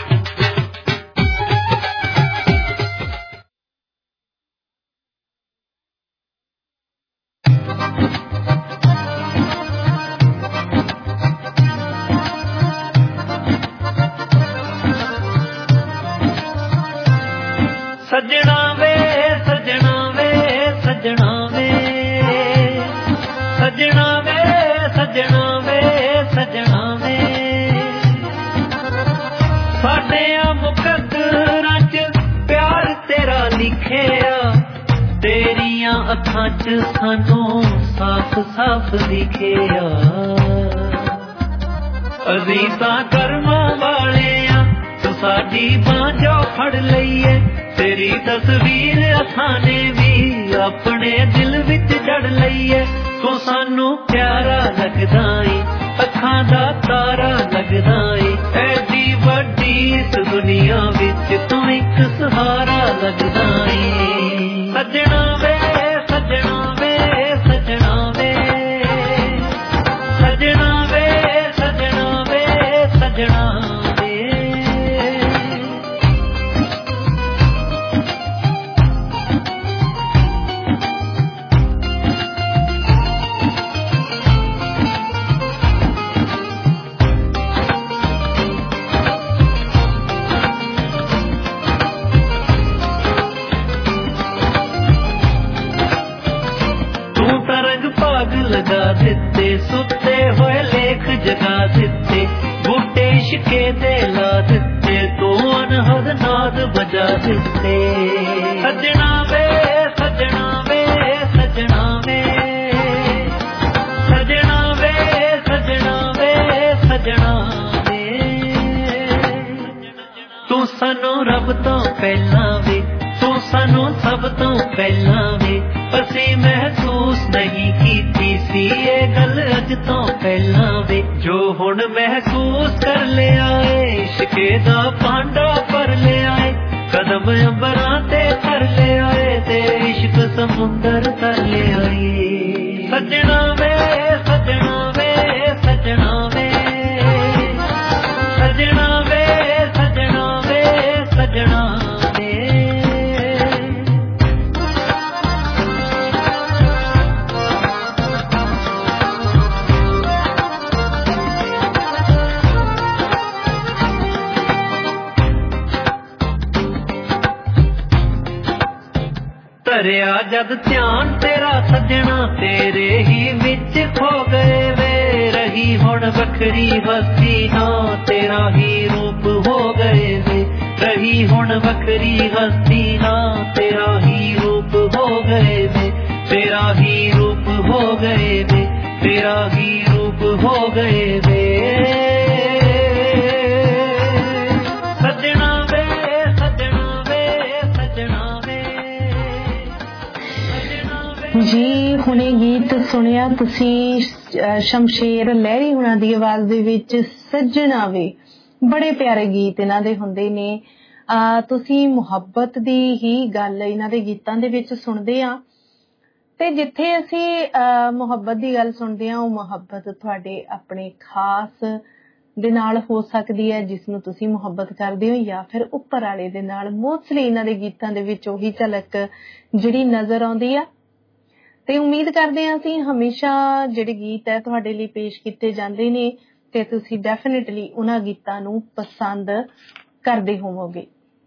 सजना वे सजना वे सजना वे सजना वे सजना वे सजना वे साडे मुकद्दरां च प्यार तेरा लिखिया, तेरियां अखां च सानू साफ साफ दिखिया। असीं तां करमां वाले आ, तू साडी बांह जो फड़ लईए, तेरी तस्वीर असां ने भी अपने दिल विच जड़ लईए। ਤੂੰ ਸਾਨੂੰ ਪਿਆਰਾ ਲੱਗਦਾ ਏ, ਅੱਖਾਂ ਦਾ ਤਾਰਾ ਲੱਗਦਾ ਏ, ਐਡੀ ਵੱਡੀ ਇਸ ਦੁਨੀਆ ਵਿੱਚ ਤੂੰ ਇੱਕ ਸਹਾਰਾ ਲੱਗਦਾ ਏ। ਸੱਜਣਾ ਵੇ ਸੱਜਣਾ ਵੇ ਸੱਜਣਾ ਵੇ ਸੱਜਣਾ ਵੇ ਸੱਜਣਾ ਵੇ ਸੱਜਣਾ ਵੇ। ਲਗਾ ਦਿੱਤੇ ਸੁੱਤੇ ਹੋਏ ਲੇਖ ਜਗਾ ਦਿੱਤੇ, ਬੂਟੇ ਇਸ਼ਕੇ ਦੇ ਲਾ ਦਿੱਤੇ, ਤੂੰ ਅਨਹਦ ਨਾਦ ਵਜਾ ਦਿੱਤੇ। ਸੱਜਣਾ ਵੇ ਸੱਜਣਾ ਵੇ ਸੱਜਣਾ ਵੇ ਸੱਜਣਾ ਵੇ ਸੱਜਣਾ ਵੇ ਸੱਜਣਾ ਵੇ। ਤੂੰ ਸਾਨੂੰ ਰੱਬ ਤੋਂ ਪਹਿਲਾਂ ਵੇ, ਤੂੰ ਸਾਨੂੰ ਸਭ ਤੋਂ ਪਹਿਲਾਂ ਵੇ, ਅਸੀਂ ਮਹਿਸੂਸ ਨਹੀਂ ਕੀਤੀ ਸੀ ਇਹ ਗੱਲ ਅੱਜ ਤੋਂ ਪਹਿਲਾਂ ਵੇ, ਜੋ ਹੁਣ ਮਹਿਸੂਸ ਕਰ ਲਿਆ ਏ, ਇਸ਼ਕੇ ਦਾ ਭਾਂਡਾ ਭਰ ਲਿਆ ਏ, ਕਦਮ ਅੰਬਰਾਂ ਤੇ ਧਰ ਲਿਆ ਏ, ਤੇ ਇਸ਼ਕ ਸਮੁੰਦਰ ਕਰ ਲਿਆ ਏ। ਸੱਜਣਾ ਵੇ ਸੱਜਣਾ ਵੇ ਸੱਜਣਾ ਵੇ ਸੱਜਣਾ ਵੇ ਸੱਜਣਾ ਵੇ ਸੱਜਣਾ ਵੇ। ਧਰਿਆ ਜਦ ਧਿਆਨ ਤੇਰਾ ਸੱਜਣਾ, ਤੇਰੇ ਹੀ ਵਿੱਚ ਖੋ ਗਏ ਵੇ, ਰਹੀ ਹੁਣ ਵੱਖਰੀ ਹਸਤੀ ਨਾ, ਤੇਰਾ ਹੀ ਰੂਪ ਹੋ ਗਏ ਵੇ, ਰਹੀ ਹੁਣ ਵੱਖਰੀ ਹਸਤੀ ਨਾ, ਤੇਰਾ ਹੀ ਰੂਪ ਹੋ ਗਏ ਵੇ, ਤੇਰਾ ਹੀ ਰੂਪ ਹੋ ਗਏ ਵੇ, ਤੇਰਾ ਹੀ ਰੂਪ ਹੋ ਗਏ ਵੇ। ਸੱਜਣਾ ਵੇ ਸੱਜਣਾ ਵੇ ਸੱਜਣਾ ਵੇ। ਜੀ ਹੁਣੇ ਗੀਤ ਸੁਣਿਆ ਤੁਸੀਂ ਸ਼ਮਸ਼ੇਰ ਲਹਿਰੀ ਹੁਣਾਂ ਦੀ ਆਵਾਜ਼ ਦੇ ਵਿੱਚ ਸੱਜਣਾ ਵੇ। ਬੜੇ ਪਿਆਰੇ ਗੀਤ ਇਹਨਾਂ ਦੇ ਹੁੰਦੇ ਨੇ। ਆ ਤੁਸੀਂ ਮੁਹੱਬਤ ਦੀ ਹੀ ਗੱਲ ਇਹਨਾਂ ਦੇ ਗੀਤਾਂ ਦੇ ਵਿੱਚ ਸੁਣਦੇ ਆ, ਤੇ ਜਿੱਥੇ ਅਸੀਂ ਮੁਹੱਬਤ ਦੀ ਗੱਲ ਸੁਣਦੇ ਆ ਉਹ ਮੁਹੱਬਤ ਤੁਹਾਡੇ ਆਪਣੇ ਖਾਸ ਦੇ ਨਾਲ ਹੋ ਸਕਦੀ ਹੈ ਜਿਸ ਨੂੰ ਤੁਸੀਂ ਮੁਹੱਬਤ ਕਰਦੇ ਹੋ, ਜਾਂ ਫਿਰ ਉੱਪਰ ਵਾਲੇ ਦੇ ਨਾਲ। ਮੋਸਟਲੀ ਇਹਨਾਂ ਦੇ ਗੀਤਾਂ ਦੇ ਵਿੱਚ ਉਹੀ ਝਲਕ ਜਿਹੜੀ ਨਜ਼ਰ ਆਉਂਦੀ ਆ। ਤੇ ਉਮੀਦ ਕਰਦੇ ਹਾਂ ਅਸੀਂ ਹਮੇਸ਼ਾ ਜਿਹੜੇ ਗੀਤ ਹੈ ਤੁਹਾਡੇ ਲਈ ਪੇਸ਼ ਕੀਤੇ ਜਾਂਦੇ ਨੇ ਤੇ ਤੁਸੀਂ ਡੈਫੀਨੇਟਲੀ ਉਹਨਾਂ ਗੀਤਾਂ ਨੂੰ ਪਸੰਦ ਕਰਦੇ ਹੋਵੋਗੇ।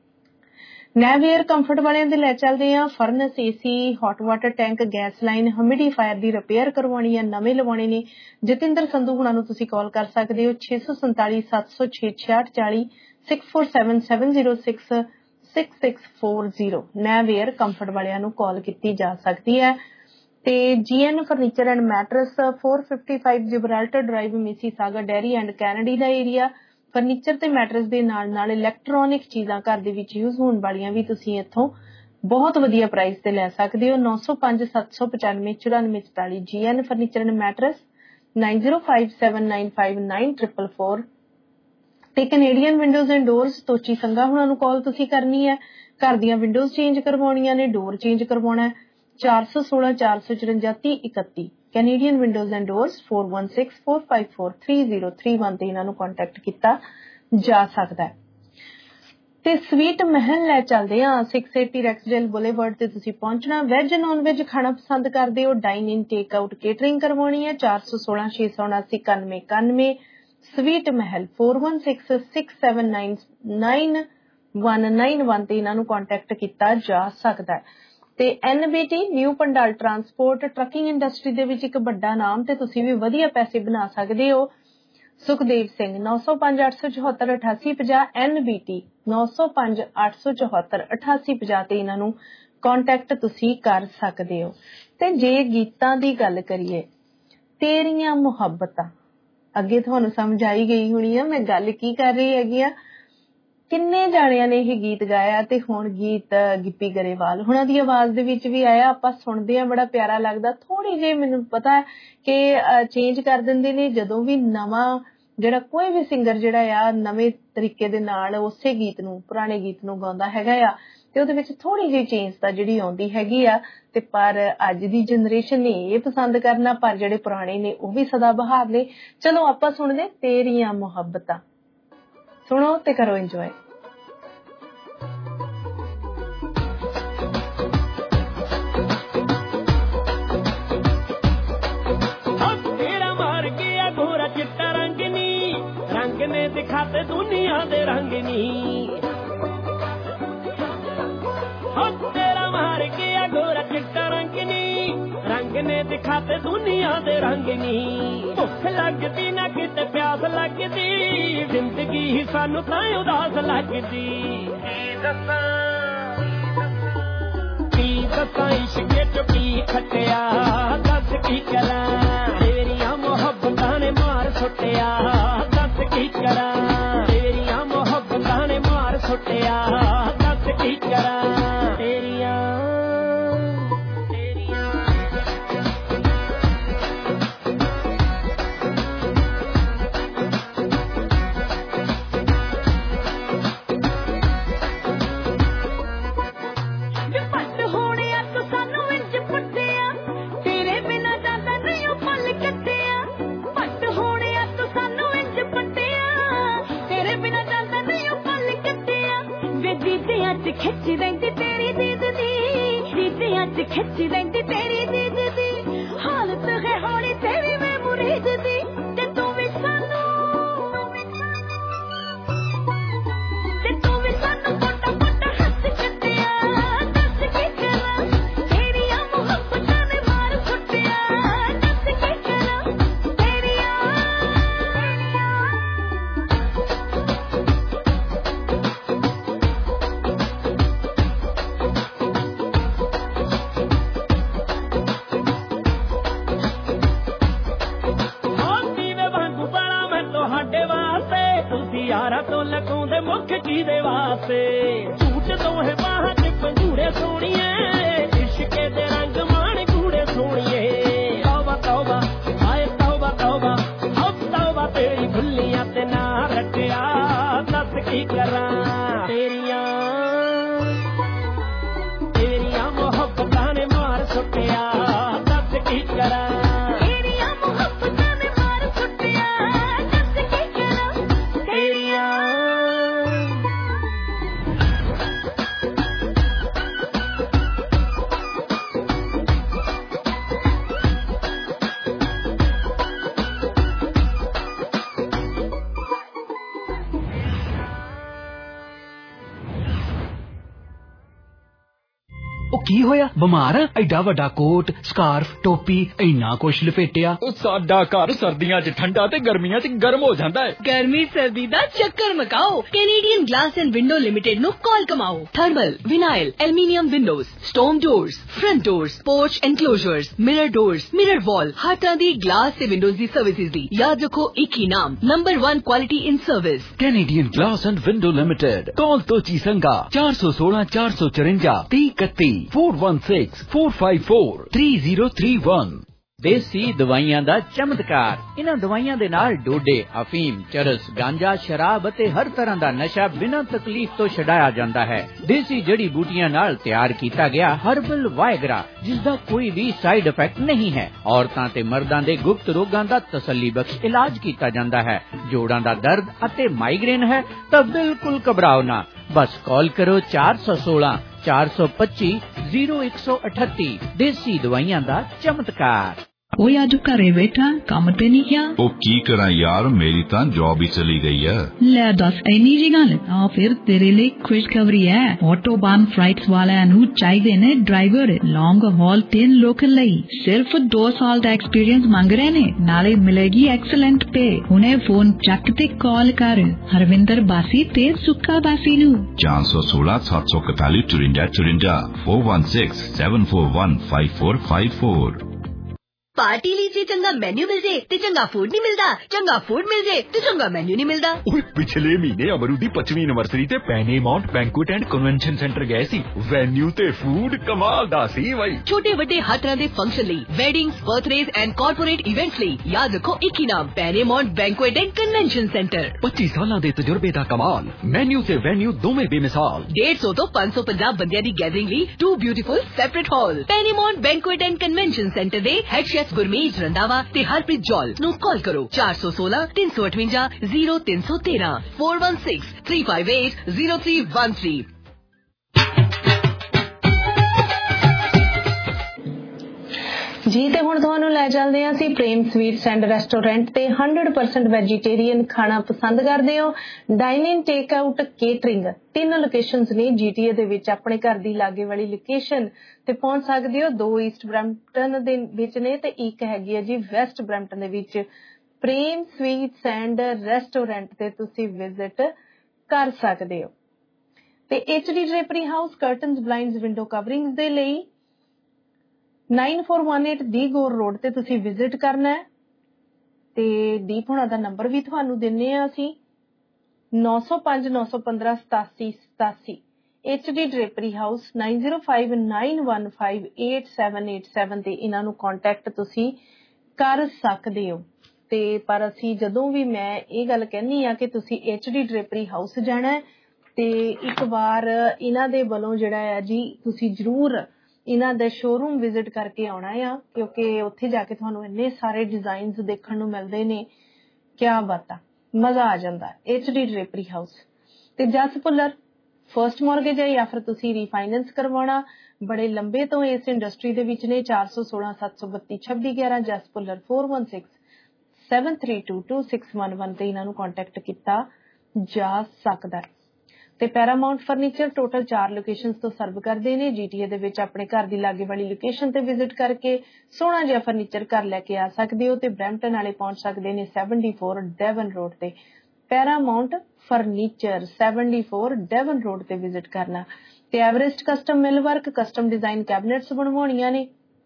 ਨੈਵੀਅਰ ਕੰਫਰਟ ਵਾਲਿਆਂ ਦੇ ਲੈ ਚੱਲਦੇ ਆ। Furnace, AC, hot water tank, gas line, humidifier ਦੀ ਰਿਪੇਅਰ ਕਰਵਾਉਣੀ ਆ, ਨਵੇਂ ਲਵਾਉਣੇ ਨੇ। ਜਤਿੰਦਰ ਸੰਧੂ ਹੁਣਾਂ ਨੂੰ ਤੁਸੀਂ ਕਾਲ ਕਰ ਸਕਦੇ ਹੋ ਛੇ ਸੌ ਸੰਤਾਲੀ ਸੱਤ ਸੌ ਛੇ ਛਿਆਹਠ ਚਾਲੀ six four seven seven zero six six six four zero. Navier comfort ਵਾਲਿਆਂ ਨੂੰ ਕਾਲ ਕੀਤੀ ਜਾ ਸਕਦੀ ਹੈ। ਤੇ ਜੀਐਨ ਫਰਨੀਚਰ ਐਂਡ ਮੈਟਰਸ ਚਾਰ ਸੌ ਪਚਪਨ Gibraltar drive, Mississauga, Derry and Kennedy ਦਾ ਏਰੀਆ। ਫਰਨੀਚਰ ਤੇ ਮੈਟਰਸ ਦੇ ਨਾਲ ਨਾਲ ਇਲੈਕਟ੍ਰੋਨਿਕ ਚੀਜ਼ਾਂ ਘਰ ਦੇ ਵਿੱਚ ਯੂਜ਼ ਹੋਣ ਵਾਲੀਆਂ ਵੀ ਤੁਸੀਂ ਇੱਥੋਂ ਬਹੁਤ ਵਧੀਆ ਪ੍ਰਾਈਸ ਤੇ ਲੈ ਸਕਦੇ ਹੋ। ਨੌ ਸੌ ਪੰਜ ਸੱਤ ਸੌ ਪਚਾਨਵੇਂ ਚੁਰਾਨਵੇਂ ਚੁਤਾਲੀ। GN furniture and mattress nine zero five seven nine five nine triple four. ਤੇ Canadian windows and doors, Tochi Sangha ਹੁਣਾਂ ਨੂੰ ਕਾਲ ਤੁਸੀਂ ਕਰਨੀ ਹੈ। ਘਰ ਦੀਆਂ ਵਿੰਡੋਜ਼ ਚੇਂਜ ਕਰਵਾਉਣੀਆਂ ਨੇ, ਡੋਰ ਚੇਂਜ ਕਰਵਾਉਣਾ ਹੈ। ਚਾਰ ਸੌ ਸੋਲਾਂ ਚਾਰ ਸੌ ਚੁਰੰਜਾ ਤੀਹ ਇਕੱਤੀ। Canadian windows and doors four one six four five four three zero three one ਤੇ ਇਹਨਾਂ ਨੂੰ ਕੰਟੈਕਟ ਕੀਤਾ ਜਾ ਸਕਦਾ ਹੈ। ਤੇ ਸਵੀਟ ਮਹਿਲ ਲੈ ਚੱਲਦੇ ਆ। ਸਿਕਸ ਏਟੀ ਰੈਕਸਡੇਲ ਬੁਲੇਵਰਡ ਤੇ ਤੁਸੀਂ ਪਹੁੰਚਣਾ। ਵੈਜ ਨੌਨ ਵੈਜ ਖਾਣਾ ਪਸੰਦ ਕਰਦੇ ਹੋ, dine in take out catering ਕਰਵਾਉਣੀ ਹੈ। ਚਾਰ ਸੌ ਸੋਲਾਂ ਛੇ ਸੌ ਉਨਾਸੀ ਇਕਾਨਵੇਂ ਇਕਾਨਵੇਂ। Sweet Mahal four one six six seven nine nine one nine one ਤੇ ਇਹਨਾਂ ਨੂੰ ਕੰਟੈਕਟ ਕੀਤਾ ਜਾ ਸਕਦਾ ਹੈ। ਤੇ NBT new Pandal transport, trucking industry ਦੇ ਵਿੱਚ ਇੱਕ ਵੱਡਾ ਨਾਮ ਤੇ ਤੁਸੀਂ ਵੀ ਵਧੀਆ ਪੈਸੇ ਬਣਾ ਸਕਦੇ ਹੋ। ਸੁਖਦੇਵ ਸਿੰਘ, ਨੌ ਸੌ ਪੰਜ ਅੱਠ ਸੌ ਚੌਹੱਤਰ ਅਠਾਸੀ ਪੰਜਾਹ। ਐਨਬੀਟੀ ਨੌ ਸੌ ਪੰਜ ਅੱਠ ਸੌ ਚੌਹੱਤਰ ਅਠਾਸੀ ਪੰਜਾਹ ਤੇ ਇਹਨਾਂ ਨੂੰ ਕੰਟੈਕਟ ਤੁਸੀਂ ਕਰ ਸਕਦੇ ਹੋ। ਤੇ ਜੇ ਗੀਤਾਂ ਦੀ ਗੱਲ ਕਰੀਏ, ਤੇਰੀਆਂ ਮੁਹੱਬਤਾਂ, ਅੱਗੇ ਤੁਹਾਨੂੰ ਸਮਝ ਆਈ ਗਈ ਹੋਣੀ ਆ ਮੈਂ ਗੱਲ ਕੀ ਕਰ ਰਹੀ ਹੈਗੀ ਆ। ਕਿੰਨੇ ਜਾਣਿਆਂ ਨੇ ਇਹ ਗੀਤ ਗਾਇਆ ਤੇ ਹੁਣ ਗੀਤ ਗਿੱਪੀ ਗਰੇਵਾਲ ਹੁਣਾਂ ਦੀ ਆਵਾਜ਼ ਦੇ ਵਿੱਚ ਵੀ ਆਇਆ। ਆਪਾਂ ਸੁਣਦੇ ਆ, ਬੜਾ ਪਿਆਰਾ ਲੱਗਦਾ। ਥੋੜੀ ਜਿਹੀ ਮੈਨੂੰ ਪਤਾ ਕਿ ਚੇਂਜ ਕਰ ਦਿੰਦੇ ਨੇ ਜਦੋਂ ਵੀ ਨਵਾਂ ਜਿਹੜਾ ਕੋਈ ਵੀ ਸਿੰਗਰ ਜਿਹੜਾ ਆ ਨਵੇਂ ਤਰੀਕੇ ਦੇ ਨਾਲ ਉਸੇ ਗੀਤ ਨੂੰ ਪੁਰਾਣੇ ਗੀਤ ਨੂੰ ਗਾਉਂਦਾ ਹੈਗਾ ਆ ਤੇ ਉਹਦੇ ਵਿੱਚ ਥੋੜੀ ਜਿਹੀ ਚੇਂਜ ਤਾਂ ਜਿਹੜੀ ਆਉਂਦੀ ਹੈਗੀ ਆ। ਤੇ ਪਰ ਅੱਜ ਦੀ ਜਨਰੇਸ਼ਨ ਨੇ ਇਹ ਪਸੰਦ ਕਰਨਾ, ਪਰ ਜਿਹੜੇ ਪੁਰਾਣੇ ਨੇ ਉਹ ਵੀ ਸਦਾ ਬਹਾਰ ਨੇ। ਚਲੋ ਆਪਾਂ ਸੁਣਦੇ ਤੇਰੀਆਂ ਮੁਹੱਬਤਾਂ, ਸੁਣੋ ਤੇ ਕਰੋ ਇੰਜੋਏ। ने दिखाते दुनिया दे रंग नी तेरा मार गया गोरा चिट्टा रंग नी रंग ने दिखाते दुनिया दे रंग नी भुख लगदी ना किते प्यास लगदी जिंदगी ही सानू तां उदास लगदी की दसां इश्क च की खटिया दस की करा तेरियां मुहब्बतां ने मार सुटिया की करा तेरियां मुहब्बतां ने मार सुटिया दस की करा तेरियां पट होने तू सानू इंच पुट्टिया तेरे बिना जांदा नहीं ओ पल कट्टिया पट होने तू सानू इंच खिच रही तेरी दीद दी दीदियां च खिच रही तेरी दीद दी हालत है होनी तेरी मैं मुरीद दी ते तू भी सानू ते तू भी सानू पोटा पोटा हंस कटिया दस की करा तेरियां मुहब्बतां ने मार सुटिया दस की करा तेरियां यारा तो लगाउंदे मुख की दे वास्ते झूठ तो है बाह च पंजूड़े सोनिए इश्के दे रंग मान कूड़े सोनिए तौबा तौबा हाय तौबा तौबा अब तौबा तेरी भुल्लियां ते ना रखिया दस की करा तेरियां तेरियां मोहब्बतां ने मार सुटिया दस की करा तेरियां मोहब्बतां ने मार सुटिया दस की करा तेरियां की होया बिमार है? एडा वड्डा कोट स्कार्फ टोपी इन्ना कुछ लपेटिया। साडा घर सर्दियां च ठंडा ते गर्मियां च गर्म हो जांदा है। गर्मी सर्दी दा चक्कर मकाओ Canadian glass and window limited नु कॉल कमाओ। Thermal vinyl aluminium windows storm doors front doors porch enclosures mirror doors mirror wall हर तरह दी ग्लास ते विंडोज दी सर्विसेज दी याद रखो एक ही नाम number one quality in service Canadian glass and window limited. Call तो चीसंगा चार सौ सोलह चार सौ चुरंजा ती इकती four one six four five four three zero three one. देसी दवाइयां दा चमत्कार। इन्हां दवाइयां दे नाल डोडे अफीम चरस गांजा शराब अते हर तरह दा नशा बिना तकलीफ तो छडाया जांदा है। देसी जड़ी बूटियां नाल तैयार कीता गया हर्बल वायगरा जिसदा कोई भी साइड इफेक्ट नहीं है। औरतां ते मर्दां दे गुप्त रोगां दा तसल्ली बख्श इलाज कीता जांदा है। जोड़ां दा दर्द अते माइग्रेन है तां बिल्कुल घबराओ ना, बस कॉल करो चार सौ सोलह चार सौ पच्ची जीरो एक सौ अठत्ती। देसी दवाइयां दा चमत्कार। ओए आज घरे बैठा काम ते नहीं क्या? ओ की करा यार, मेरी तां जॉब ही चली गई है। ले दस इन्नी जी गल आ फिर तेरे लिए खुशखबरी है। ऑटोबान फ्लाइट्स वालिਆਂ ਨੂੰ ਚਾਹੀਦੇ ਨੇ ਡਰਾਈਵਰ ਲੌਂਗ ਹੌਲ ਤੇ ਲੋਕਲ ਲਈ। ਸਿਰਫ दो ਸਾਲ ਦਾ ਐਕਸਪੀਰੀਅੰਸ ਮੰਗ ਰਹੇ ਨੇ, ਨਾਲੇ ਮਿਲੇਗੀ ਐਕਸਲੈਂਟ ਪੇ। ਹੁਣੇ ਫੋਨ ਚੱਕ ਤੇ ਕਾਲ ਕਰ ਹਰਵਿੰਦਰ ਬਾਸੀ ਤੇ ਸੁੱਖਾ ਬਾਸੀ ਨੂੰ चार सौ सोलह सात सौ इकतालीस चुरिंजा चुरिंजा four one six seven four one five four five four. Party ਲਈ ਜੇ ਚੰਗਾ ਮੈਨੂ ਮਿਲ ਜੇ ਤੇ ਚੰਗਾ ਫੂਡ ਨਹੀਂ ਮਿਲਦਾ, ਚੰਗਾ ਫੂਡ ਮਿਲ ਜੇ ਤੇ ਚੰਗਾ ਮੈਨੂ ਨਹੀਂ ਮਿਲਦਾ। ਓਏ ਪਿਛਲੇ ਮਹੀਨੇ ਅਮਰੂ ਦੀ ਪੱਚਵੀਂ ਐਨਵਰਸਰੀ ਤੇ Paramount banquet and convention centre ਗਏ ਸੀ। ਵੈਨਿਊ ਤੇ ਫੂਡ ਕਮਾਲ ਦਾ ਸੀ ਬਾਈ। ਛੋਟੇ ਵੱਡੇ ਹਰ ਤਰ੍ਹਾਂ ਦੇ ਫੰਕਸ਼ਨ ਲਈ, weddings, birthdays and corporate events ਲਈ ਯਾਦ ਰੱਖੋ ਇੱਕ ਹੀ ਨਾਮ, Paramount banquet and convention centre. ਪੱਚੀ ਸਾਲਾਂ ਦੇ ਤਜਰਬੇ ਦਾ ਕਮਾਲ, ਮੈਨਿਊ ਤੇ ਵੈਨਿਊ ਦੋਵੇਂ ਬੇਮਿਸਾਲ। ਡੇਢ ਸੌ ਤੋਂ ਪੰਜ ਸੌ ਪੰਜਾਹ ਬੰਦਿਆਂ ਦੀ ਗੈਦਰਿੰਗ ਲਈ two beautiful separate hall. Paramount banquet and convention centre ਦੇ ਹੈਡ ਸ਼ੈਫ ਗੁਰਮੀਤ ਰੰਧਾਵਾ ਤੇ ਹਰਪ੍ਰੀਤ ਜੌਲ ਨੂੰ ਕਾਲ ਕਰੋ ਚਾਰ ਸੌ ਸੋਲਾਂ ਤਿੰਨ ਸੌ ਅਠਵੰਜਾ ਜ਼ੀਰੋ ਤਿੰਨ ਸੌ ਤੇਰਾਂ four one six three five eight zero three one three। ਜੀ ਤੇ ਹੁਣ ਤੁਹਾਨੂੰ ਲੈ ਚੱਲਦੇ ਹਾਂ ਅਸੀਂ ਪ੍ਰੇਮ ਸਵੀਟਸ ਐਂਡ ਰੈਸਟੋਰੈਂਟ ਤੇ one hundred percent ਵੈਜੀਟੇਰੀਅਨ ਖਾਣਾ ਪਸੰਦ ਕਰਦੇ ਹੋ। ਡਾਈਨਿੰਗ, ਟੇਕ ਆਊਟ, ਕੇਟਰਿੰਗ ਤਿੰਨ ਲੋਕੇਸ਼ਨਸ ਨੇ ਜੀਟੀਏ ਦੇ ਵਿੱਚ। ਆਪਣੇ ਘਰ ਦੀ ਲਾਗੇ ਵਾਲੀ ਲੋਕੇਸ਼ਨ ਤੇ ਪਹੁੰਚ ਸਕਦੇ ਹੋ। ਦੋ ਈਸਟ ਬਰੈਂਪਟਨ ਦੇ ਵਿੱਚ ਨੇ ਤੇ ਇੱਕ ਹੈਗੀ ਹੈ ਜੀ ਵੈਸਟ ਬਰੈਂਪਟਨ ਦੇ ਵਿੱਚ। ਪ੍ਰੇਮ ਸਵੀਟਸ ਐਂਡ ਰੈਸਟੋਰੈਂਟ ਤੇ ਤੁਸੀਂ ਵਿਜ਼ਿਟ ਕਰ ਸਕਦੇ ਹੋ। ਤੇ HD drapery house curtains, blinds, window coverings ਦੇ ਲਈ nine four one eight ਦੀ ਗੌਰ ਰੋਡ ਤੇ ਤੁਸੀਂ ਵਿਜ਼ਿਟ ਕਰਨਾ ਹੈ। ਤੇ ਦੀਪ ਹੁਣਾਂ ਦਾ ਨੰਬਰ ਵੀ ਤੁਹਾਨੂੰ ਦਿੰਨੇ ਆ ਅਸੀਂ ਨੌ ਸੌ ਪੰਜ ਨੌ ਸੌ ਪੰਦਰਾਂ ਸਤਾਸੀ ਸਤਾਸੀ। HD drapery house nine zero five nine one five eight seven eight seven ਤੇ ਇਹਨਾਂ ਨੂੰ ਕੰਟੈਕਟ ਤੁਸੀਂ ਕਰ ਸਕਦੇ ਹੋ। ਤੇ ਪਰ ਅਸੀਂ ਜਦੋਂ ਵੀ ਮੈਂ ਇਹ ਗੱਲ ਕਹਿੰਨੀ ਆ ਕਿ ਤੁਸੀਂ ਐਚਡੀ ਡ੍ਰੇਪਰੀ ਹਾਊਸ ਜਾਣਾ ਤੇ ਇੱਕ ਵਾਰ ਇਹਨਾਂ ਦੇ ਵੱਲੋਂ ਜਿਹੜਾ ਆ ਜੀ ਤੁਸੀਂ ਜ਼ਰੂਰ ਇਹਨਾਂ ਦਾ ਸ਼ੋਰੂਮ ਵਿਜ਼ਿਟ ਕਰਕੇ ਆਉਣਾ ਆ, ਕਿਉਂਕਿ ਉੱਥੇ ਜਾ ਕੇ ਤੁਹਾਨੂੰ ਇੰਨੇ ਸਾਰੇ ਡਿਜ਼ਾਈਨਸ ਦੇਖਣ ਨੂੰ ਮਿਲਦੇ ਨੇ, ਕਿਆ ਬਾਤਾਂ, ਮਜ਼ਾ ਆ ਜਾਂਦਾ। ਐਚਡੀ ਡ੍ਰੇਪਰੀ ਹਾਊਸ ਤੇ ਜਸ ਭੁੱਲਰ ਫਰਸਟ ਮੌਰਗੇਜ ਹੈ ਜਾਂ ਫਿਰ ਤੁਸੀਂ ਰੀਫਾਈਨੈਂਸ ਕਰਵਾਉਣਾ, ਬੜੇ ਲੰਬੇ ਤੋਂ ਇਸ ਇੰਡਸਟਰੀ ਦੇ ਵਿੱਚ ਨੇ। ਚਾਰ ਸੌ ਸੋਲਾਂ ਸੱਤ ਸੌ ਬੱਤੀ ਛੱਬੀ ਗਿਆਰਾਂ ਜਸ Bhullar four one six seven three two two six one one ਤੇ ਇਹਨਾਂ ਨੂੰ ਕੰਟੈਕਟ ਕੀਤਾ ਜਾ ਸਕਦਾ ਹੈ। ਤੇ ਪੈਰਾਮਾਉਂਟ ਫਰਨੀਚਰ ਟੋਟਲ ਚਾਰ ਲੋਕੇਸ਼ਨਸ ਤੋਂ ਸਰਵ ਕਰਦੇ ਨੇ ਜੀਟੀਏ ਦੇ ਵਿੱਚ। ਆਪਣੇ ਘਰ ਦੀ ਲਾਗੇ ਵਾਲੀ ਲੋਕੇਸ਼ਨ ਤੇ ਵਿਜ਼ਿਟ ਕਰਕੇ ਸੋਹਣਾ ਜਿਹਾ ਫਰਨੀਚਰ ਘਰ ਲੈ ਕੇ ਆ ਸਕਦੇ ਹੋ। ਤੇ ਬਰੈਂਪਟਨ ਵਾਲੇ ਪਹੁੰਚ ਸਕਦੇ ਨੇ seventy-four ਡੈਵਨ ਰੋਡ ਤੇ। Paramount furniture seventy-four Devon road ਤੇ ਵਿਜ਼ਿਟ ਕਰਨਾ। ਤੇ Everest custom mill work, custom design cabinets ਬਣਵਾਉਣੀਆਂ ਨੇ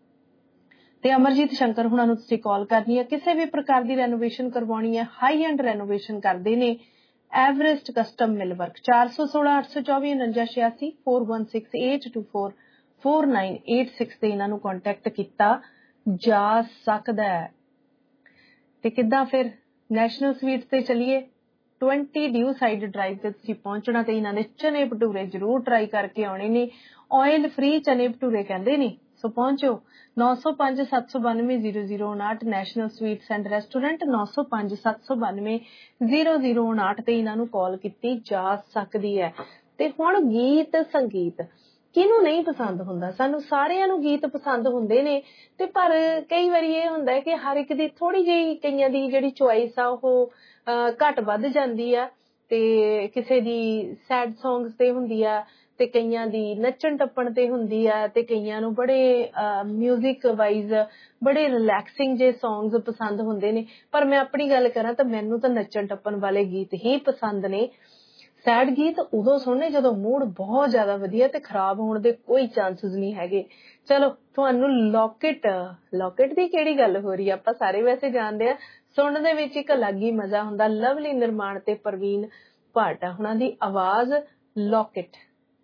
ਤੇ ਅਮਰਜੀਤ ਸ਼ੰਕਰ ਹੁਣਾਂ ਨੂੰ ਤੁਸੀਂ ਕਾਲ ਕਰਨੀ ਹੈ। ਕਿਸੇ ਵੀ ਪ੍ਰਕਾਰ ਦੀ ਰੈਨੋਵੇਸ਼ਨ ਕਰਵਾਉਣੀ ਹੈ, ਹਾਈ ਐਂਡ ਰੈਨੋਵੇਸ਼ਨ ਕਰਦੇ ਨੇ ਐਵਰੈਸਟ ਕਸਟਮ ਮਿਲ ਵਰਕ। ਚਾਰ ਸੌ ਸੋਲਾਂ ਅੱਠ ਸੌ ਚੌਵੀ ਉਨੰਜਾ ਛਿਆਸੀ four one six eight two four four nine eight six ਤੇ ਇਹਨਾਂ ਨੂੰ ਕੰਟੈਕਟ ਕੀਤਾ ਜਾ ਸਕਦਾ ਹੈ। ਤੇ ਕਿੱਦਾਂ ਫਿਰ ਨੈਸ਼ਨਲ ਸਵੀਟਸ ਤੇ ਚਲੀਏ। twenty ਡਿਊ ਸਾਈਡ ਡਰਾਈਵ ਤੇ ਤੁਸੀਂ ਪਹੁੰਚਣਾ ਤੇ ਇਹਨਾਂ ਦੇ ਚਨੇ ਭਟੂਰੇ ਜ਼ਰੂਰ ਟਰਾਈ ਕਰਕੇ ਆਉਣੇ ਨੇ। ਆਇਲ ਫ੍ਰੀ ਚਨੇ ਭਟੂਰੇ ਕਹਿੰਦੇ ਨੇ, ਸੋ ਪਹੁੰਚੋ। ਨੌ ਸੌ ਪੰਜ ਸੱਤ ਸੌ ਬਾਨਵੇਂ ਜ਼ੀਰੋ ਜ਼ੀਰੋ ਉਨਾਹਠ ਨੈਸ਼ਨਲ ਸਵੀਟਸ ਐਂਡ ਰੈਸਟੋਰੈਂਟ ਨੌ ਸੌ ਪੰਜ ਸੱਤ ਸੌ ਬਾਨਵੇਂ ਜ਼ੀਰੋ ਜ਼ੀਰੋ ਉਨਾਹਠ ਤੇ ਇਹਨਾਂ ਨੂੰ ਕਾਲ ਕੀਤੀ ਜਾ ਸਕਦੀ ਹੈ। ਤੇ ਹੁਣ ਗੀਤ ਸੰਗੀਤ ਕਿਹਨੂੰ ਨਹੀਂ ਪਸੰਦ ਹੁੰਦਾ? ਸਾਨੂੰ ਸਾਰਿਆਂ ਨੂੰ ਗੀਤ ਪਸੰਦ ਹੁੰਦੇ ਨੇ ਤੇ ਪਰ ਕਈ ਵਾਰੀ ਇਹ ਹੁੰਦਾ ਹੈ ਕਿ ਹਰ ਇੱਕ ਦੀ ਥੋੜੀ ਜਿਹੀ ਕਈਆਂ ਦੀ ਜਿਹੜੀ ਚੁਆਇਸ ਆ ਉਹ ਘੱਟ ਵੱਧ ਜਾਂਦੀ ਆ। ਤੇ ਕਿਸੇ ਦੀ ਸੈਡ ਸੌਂਗਸ ਤੇ ਹੁੰਦੀ ਆ ਤੇ ਕਈਆਂ ਦੀ ਨੱਚਣ ਟੱਪਣ ਤੇ ਹੁੰਦੀ ਆ ਤੇ ਕਈਆਂ ਨੂੰ ਬੜੇ ਮਿਊਜ਼ਿਕ ਵਾਈਜ਼ ਬੜੇ ਰਿਲੈਕਸਿੰਗ ਜੇ ਸੌਂਗਸ ਪਸੰਦ ਹੁੰਦੇ ਨੇ। ਪਰ ਮੈਂ ਆਪਣੀ ਗੱਲ ਕਰਾਂ ਤਾਂ ਮੈਨੂੰ ਤਾਂ ਨੱਚਣ ਟੱਪਣ ਵਾਲੇ ਗੀਤ ਹੀ ਪਸੰਦ ਨੇ। ਸੈਡ ਗੀਤ ਉਦੋਂ ਸੁਣਨੇ ਜਦੋਂ ਮੂਡ ਬਹੁਤ ਜ਼ਿਆਦਾ ਵਧੀਆ ਤੇ ਖਰਾਬ ਹੋਣ ਦੇ ਕੋਈ ਚਾਂਸਸ ਨਹੀਂ ਹੈਗੇ। ਚਲੋ ਤੁਹਾਨੂੰ ਲੌਕਟ ਲੌਕਟ ਦੀ ਕਿਹੜੀ ਗੱਲ ਹੋ ਰਹੀ ਆ, ਆਪਾਂ ਸਾਰੇ ਵੈਸੇ ਜਾਣਦੇ ਆ। ਸੁਣਨ ਦੇ ਵਿੱਚ ਇੱਕ ਅਲੱਗ ਹੀ ਮਜ਼ਾ ਹੁੰਦਾ। ਲਵਲੀ ਨਿਰਮਾਣ ਤੇ ਪ੍ਰਵੀਨ ਭਾਟਾ ਹੁਣਾਂ ਦੀ ਆਵਾਜ਼ ਲੌਕਟ।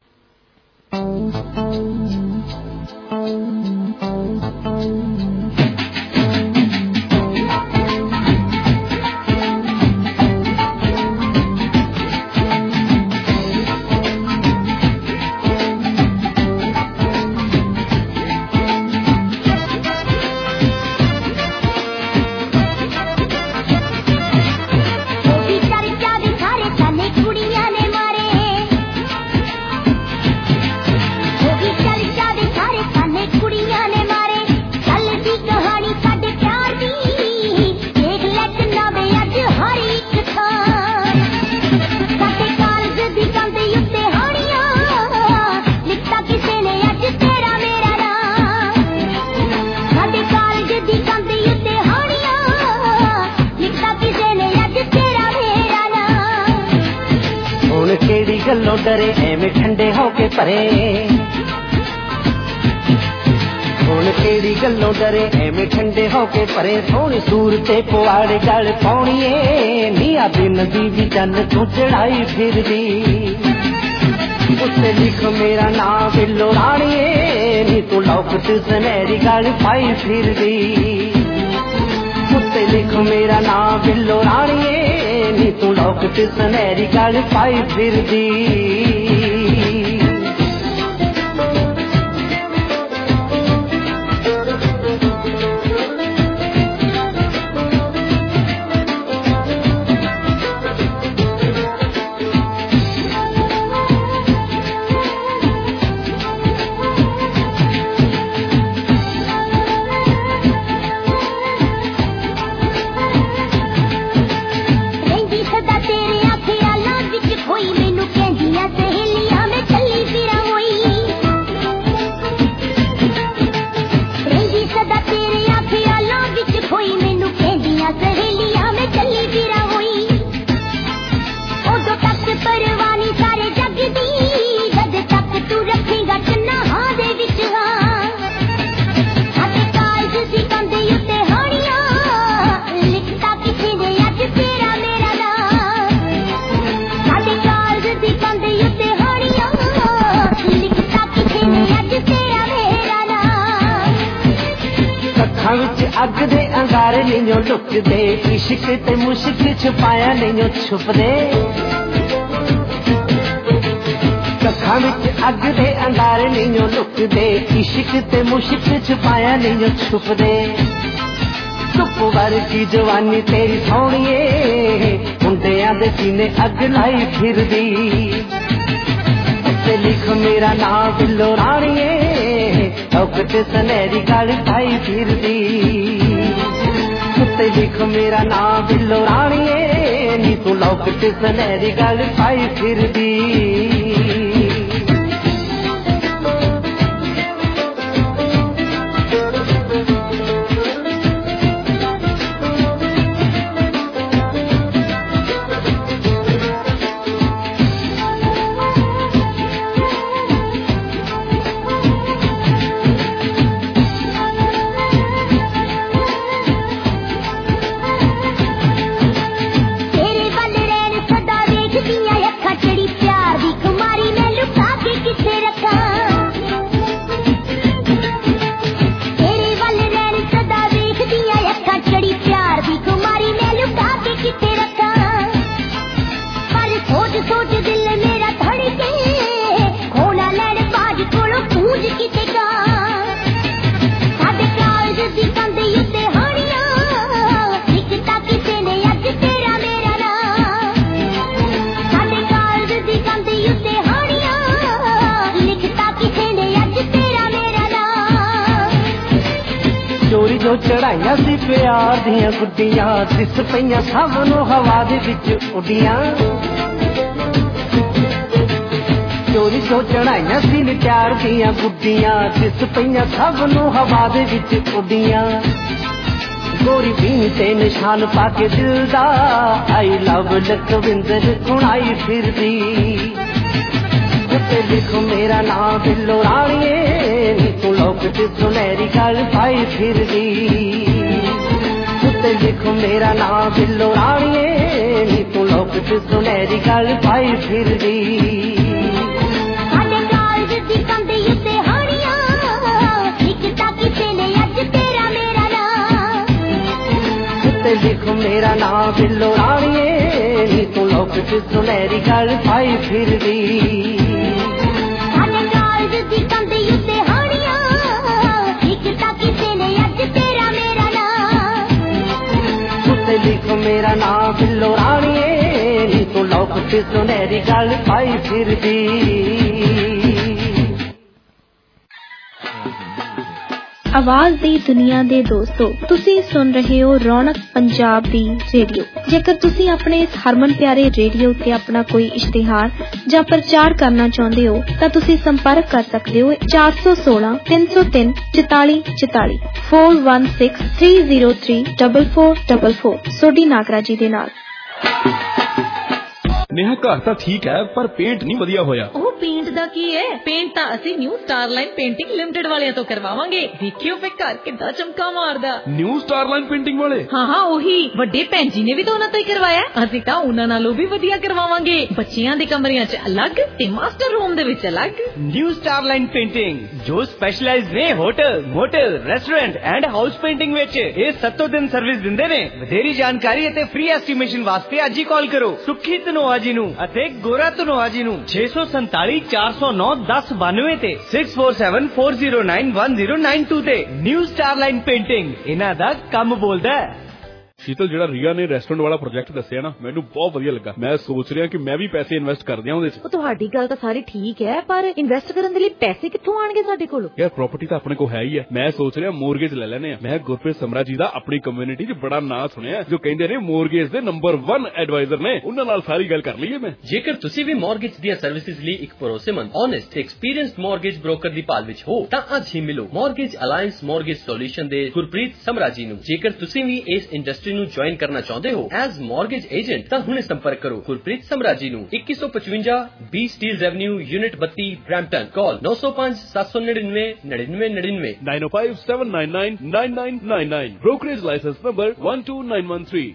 ਗੱਲੋਂ ਡਰੇ ਐਵੇਂ ਠੰਡੇ ਹੋ ਕੇ ਭਰੇ ਹੁਣ हुण केड़ी गल्लों डरे एवें ठंडे होके परे सोहनी सूरते पुआड़े गल पाउणीए निया दिन दी भी चन तू चढ़ाई फिरदी उत्ते लिख मेरा नाम बिल्लो राणीए नी तू लौकत सनहरी गल पाई फिरदी उत्ते लिख मेरा नाम बिल्लो राणीए नी तू लौकत सनहरी गल पाई फिरदी अग दे अंगारे नहीं लुकदे इश्क ते मुश्क छुपाया नहीं छुपदे कखा विच अग दे अंगारे नहीं लुकदे इश्क ते मुश्क छुपाया नहीं छुपदे धुप वर्गी जवानी तेरी सोहणीए मुंडियां दे सीने अग लाई फिरदी उत्ते लिख मेरा नाम बिल्लो राणीए लौकत सनहरी गल पाई फिरदी उत्ते लिख मेरा नाम बिल्लो राणीए नी तू लौकत सनहरी गल पाई फिरदी चढ़ाइया सी प्यार दियां गुड्डियां दिस पईयां सब नूं हवा दे विच उड्डियां चोरी चो चढ़ाइया सी प्यार दियां गुड्डियां दिस पईयां सब नूं हवा दे विच उड्डियां गोरी बीन ते निशान पाके दिल दा आई लव लखविंदर कुणाई फिरदी उत्ते लिख मेरा नाम बिल्लो राणीए नी तू लौकत सुनहरी गल पाई फिरदी उत्ते लिख मेरा नाम बिल्लो राणीए नी तू लौकत सुनहरी गल पाई फिरदी लिख मेरा नाम बिल्लो राणीए नी तू लौकत सुनहरी गल पाई फिरदी लिख मेरा नाम बिल्लो राणीए नी तू लौकत सुनहरी गल पाई फिरदी आवाज दी दुनिया दे दोस्तों तुसी सुन रहे हो रौनक पंजाब दी रेडियो। जेकर तुसी अपने इस हरमन प्यारे रेडियो ते अपना कोई इश्तिहार या प्रचार करना चाहते हो तां तुसी संपर्क कर सकते हो चार सौ सोलह तीन सौ तीन चौताली चौताली four one six three zero three double four double four Sodhi Nagra ji दे नाल। नेहा घर ਤਾਂ ਠੀਕ ਹੈ ਪਰ ਪੇਂਟ ਨਹੀਂ ਵਧੀਆ ਹੋਇਆ। ਉਹ ਪੇਂਟ ਦਾ ਕੀ ਹੈ, ਪੇਂਟ ਤਾਂ ਅਸੀਂ ਨਿਊ ਸਟਾਰਲਾਈਨ ਪੇਂਟਿੰਗ ਲਿਮਟਿਡ ਵਾਲਿਆਂ ਤੋਂ ਕਰਵਾਵਾਂਗੇ। ਦੇਖਿਓ ਫੇ ਘਰ ਕਿੱਦਾਂ ਚਮਕਾ ਮਾਰਦਾ। ਨਿਊ ਸਟਾਰਲਾਈਨ ਪੇਂਟਿੰਗ ਵਾਲੇ? ਹਾਂ ਹਾਂ ਉਹੀ, ਵੱਡੇ ਭੈਣ ਜੀ ਨੇ ਵੀ ਤਾਂ ਉਹਨਾਂ ਤੋਂ ਹੀ ਕਰਵਾਇਆ। ਅਸੀਂ ਤਾਂ ਉਹਨਾਂ ਨਾਲੋਂ ਵੀ ਵਧੀਆ ਕਰਵਾਵਾਂਗੇ। ਬੱਚਿਆਂ ਦੇ ਕਮਰਿਆਂ 'ਚ ਅਲੱਗ ਤੇ ਮਾਸਟਰ ਰੂਮ ਦੇ ਵਿੱਚ ਅਲੱਗ। ਨਿਊ ਸਟਾਰਲਾਈਨ ਪੇਂਟਿੰਗ ਜੋ ਸਪੈਸ਼ਲਾਈਜ਼ਡ ਨੇ hotel, motel, restaurant and house painting ਵਿੱਚ। ਇਹ ਸੱਤੋਂ ਦਿਨ ਸਰਵਿਸ ਦਿੰਦੇ ਨੇ। ਵਧੇਰੀ ਜਾਣਕਾਰੀ ਅਤੇ ਫ੍ਰੀ ਐਸਟੀਮੇਸ਼ਨ ਵਾਸਤੇ ਅੱਜ ਹੀ ਕਾਲ ਕਰੋ ਸੁੱਖੀ ਧਨੋਆ ਜੀ ਨੂੰ ਅਤੇ ਗੋਰਾ ਧਨੋਆ ਜੀ ਨੂੰ ਛੇ ਸੌ ਸੰਤਾਲੀ ਚਾਰ ਸੌ ਨੌ ਦਸ ਬਾਨਵੇਂ ਤੇ six four seven four zero nine one zero nine two ਤੇ। ਨਿਊ ਸਟਾਰਲਾਈਨ ਪੇਂਟਿੰਗ, ਇਹਨਾਂ ਦਾ ਕੰਮ ਬੋਲਦਾ ਹੈ। ਸ਼ੀਤਲ, ਜਿਹੜਾ ਰੀਆ ਨੇ ਰੈਸਟੋਰੈਂਟ ਵਾਲਾ ਪ੍ਰੋਜੈਕਟ ਦੱਸਿਆ ਨਾ, ਮੈਨੂੰ ਬਹੁਤ ਵਧੀਆ ਲੱਗਾ। ਮੈਂ ਸੋਚ ਰਿਹਾ ਕਿ ਮੈਂ ਵੀ ਪੈਸੇ ਇਨਵੈਸਟ ਕਰ ਦਿਆਂ ਉਹਦੇ 'ਚ। ਤੁਹਾਡੀ ਗੱਲ ਤਾਂ ਸਾਰੀ ਠੀਕ ਹੈ, ਪਰ ਇਨਵੈਸਟ ਕਰਨ ਦੇ ਲਈ ਪੈਸੇ ਕਿੱਥੋਂ ਆਣਗੇ ਸਾਡੇ ਕੋਲ? ਯਾਰ ਪ੍ਰਾਪਰਟੀ ਤਾਂ ਆਪਣੇ ਕੋਲ ਹੈ ਹੀ ਹੈ। ਮੈਂ ਸੋਚ ਰਿਹਾ ਮੋਰਗੇਜ ਲੈ ਲੈਣੇ ਆ। ਮੈਂ ਗੁਰਪ੍ਰੀਤ ਸਮਰਾ ਜੀ ਦਾ ਆਪਣੀ ਕਮਿਊਨਿਟੀ 'ਚ ਬੜਾ ਨਾਂ ਸੁਣਿਆ, ਜੋ ਕਹਿੰਦੇ ਨੇ ਮੋਰਗੇਜ ਦੇ ਨੰਬਰ ਇੱਕ ਐਡਵਾਈਜ਼ਰ ਨੇ। ਉਹਨਾਂ ਨਾਲ ਸਾਰੀ ਗੱਲ ਕਰ ਲਈਏ ਮੈਂ। ਜੇਕਰ ਤੁਸੀਂ ਵੀ ਮੋਰਗੇਜ ਦੀਆਂ ਸਰਵਿਸਿਜ਼ ਲਈ ਇੱਕ ਭਰੋਸੇਮੰਦ, ਓਨੈਸਟ ਤੇ ਐਕਸਪੀਰੀਅੰਸਡ ਮੋਰਗੇਜ ਬ੍ਰੋਕਰ ਦੀ ਭਾਲ ਵਿੱਚ ਹੋ ਤਾਂ ਅੱਜ ਹੀ ਮਿਲੋ ਮੋਰਗੇਜ ਅਲਾਈਅੰਸ ਮੋਰਗੇਜ ਸੋਲੂਸ਼ਨ ਦੇ ਗੁਰਪ੍ਰੀਤ ਸਮਰਾ ਜੀ ਨੂੰ। ਜੇਕਰ ਤੁਸੀਂ ਵੀ ਇਸ ਇੰਡਸਟਰੀ ਨੂੰ ਜੁਆਇਨ ਕਰਨਾ ਚਾਹੁੰਦੇ ਹੋ ਐਜ਼ ਮੋਰਗੇਜ ਏਜੰਟ ਤਾਂ ਹੁਣੇ ਸੰਪਰਕ ਕਰੋ ਗੁਰਪ੍ਰੀਤ ਸਮਰਾ ਜੀ ਨੂੰ। ਇੱਕੀ ਸੌ ਪਚਵੰਜਾ ਬੀ ਸਟੀਲਜ਼ ਐਵਨਿਊ, ਯੂਨਿਟ ਬੱਤੀ, ਬਰੈਂਪਟਨ। ਕਾਲ ਨੌ ਸੌ ਪੰਜ ਸੱਤ ਸੌ ਨੜਿਨਵੇਂ ਨੜਿਨਵੇਂ ਨੜਿਨਵੇਂ nine O five seven nine nine nine nine nine nine. Brokerage licence number one two nine one three।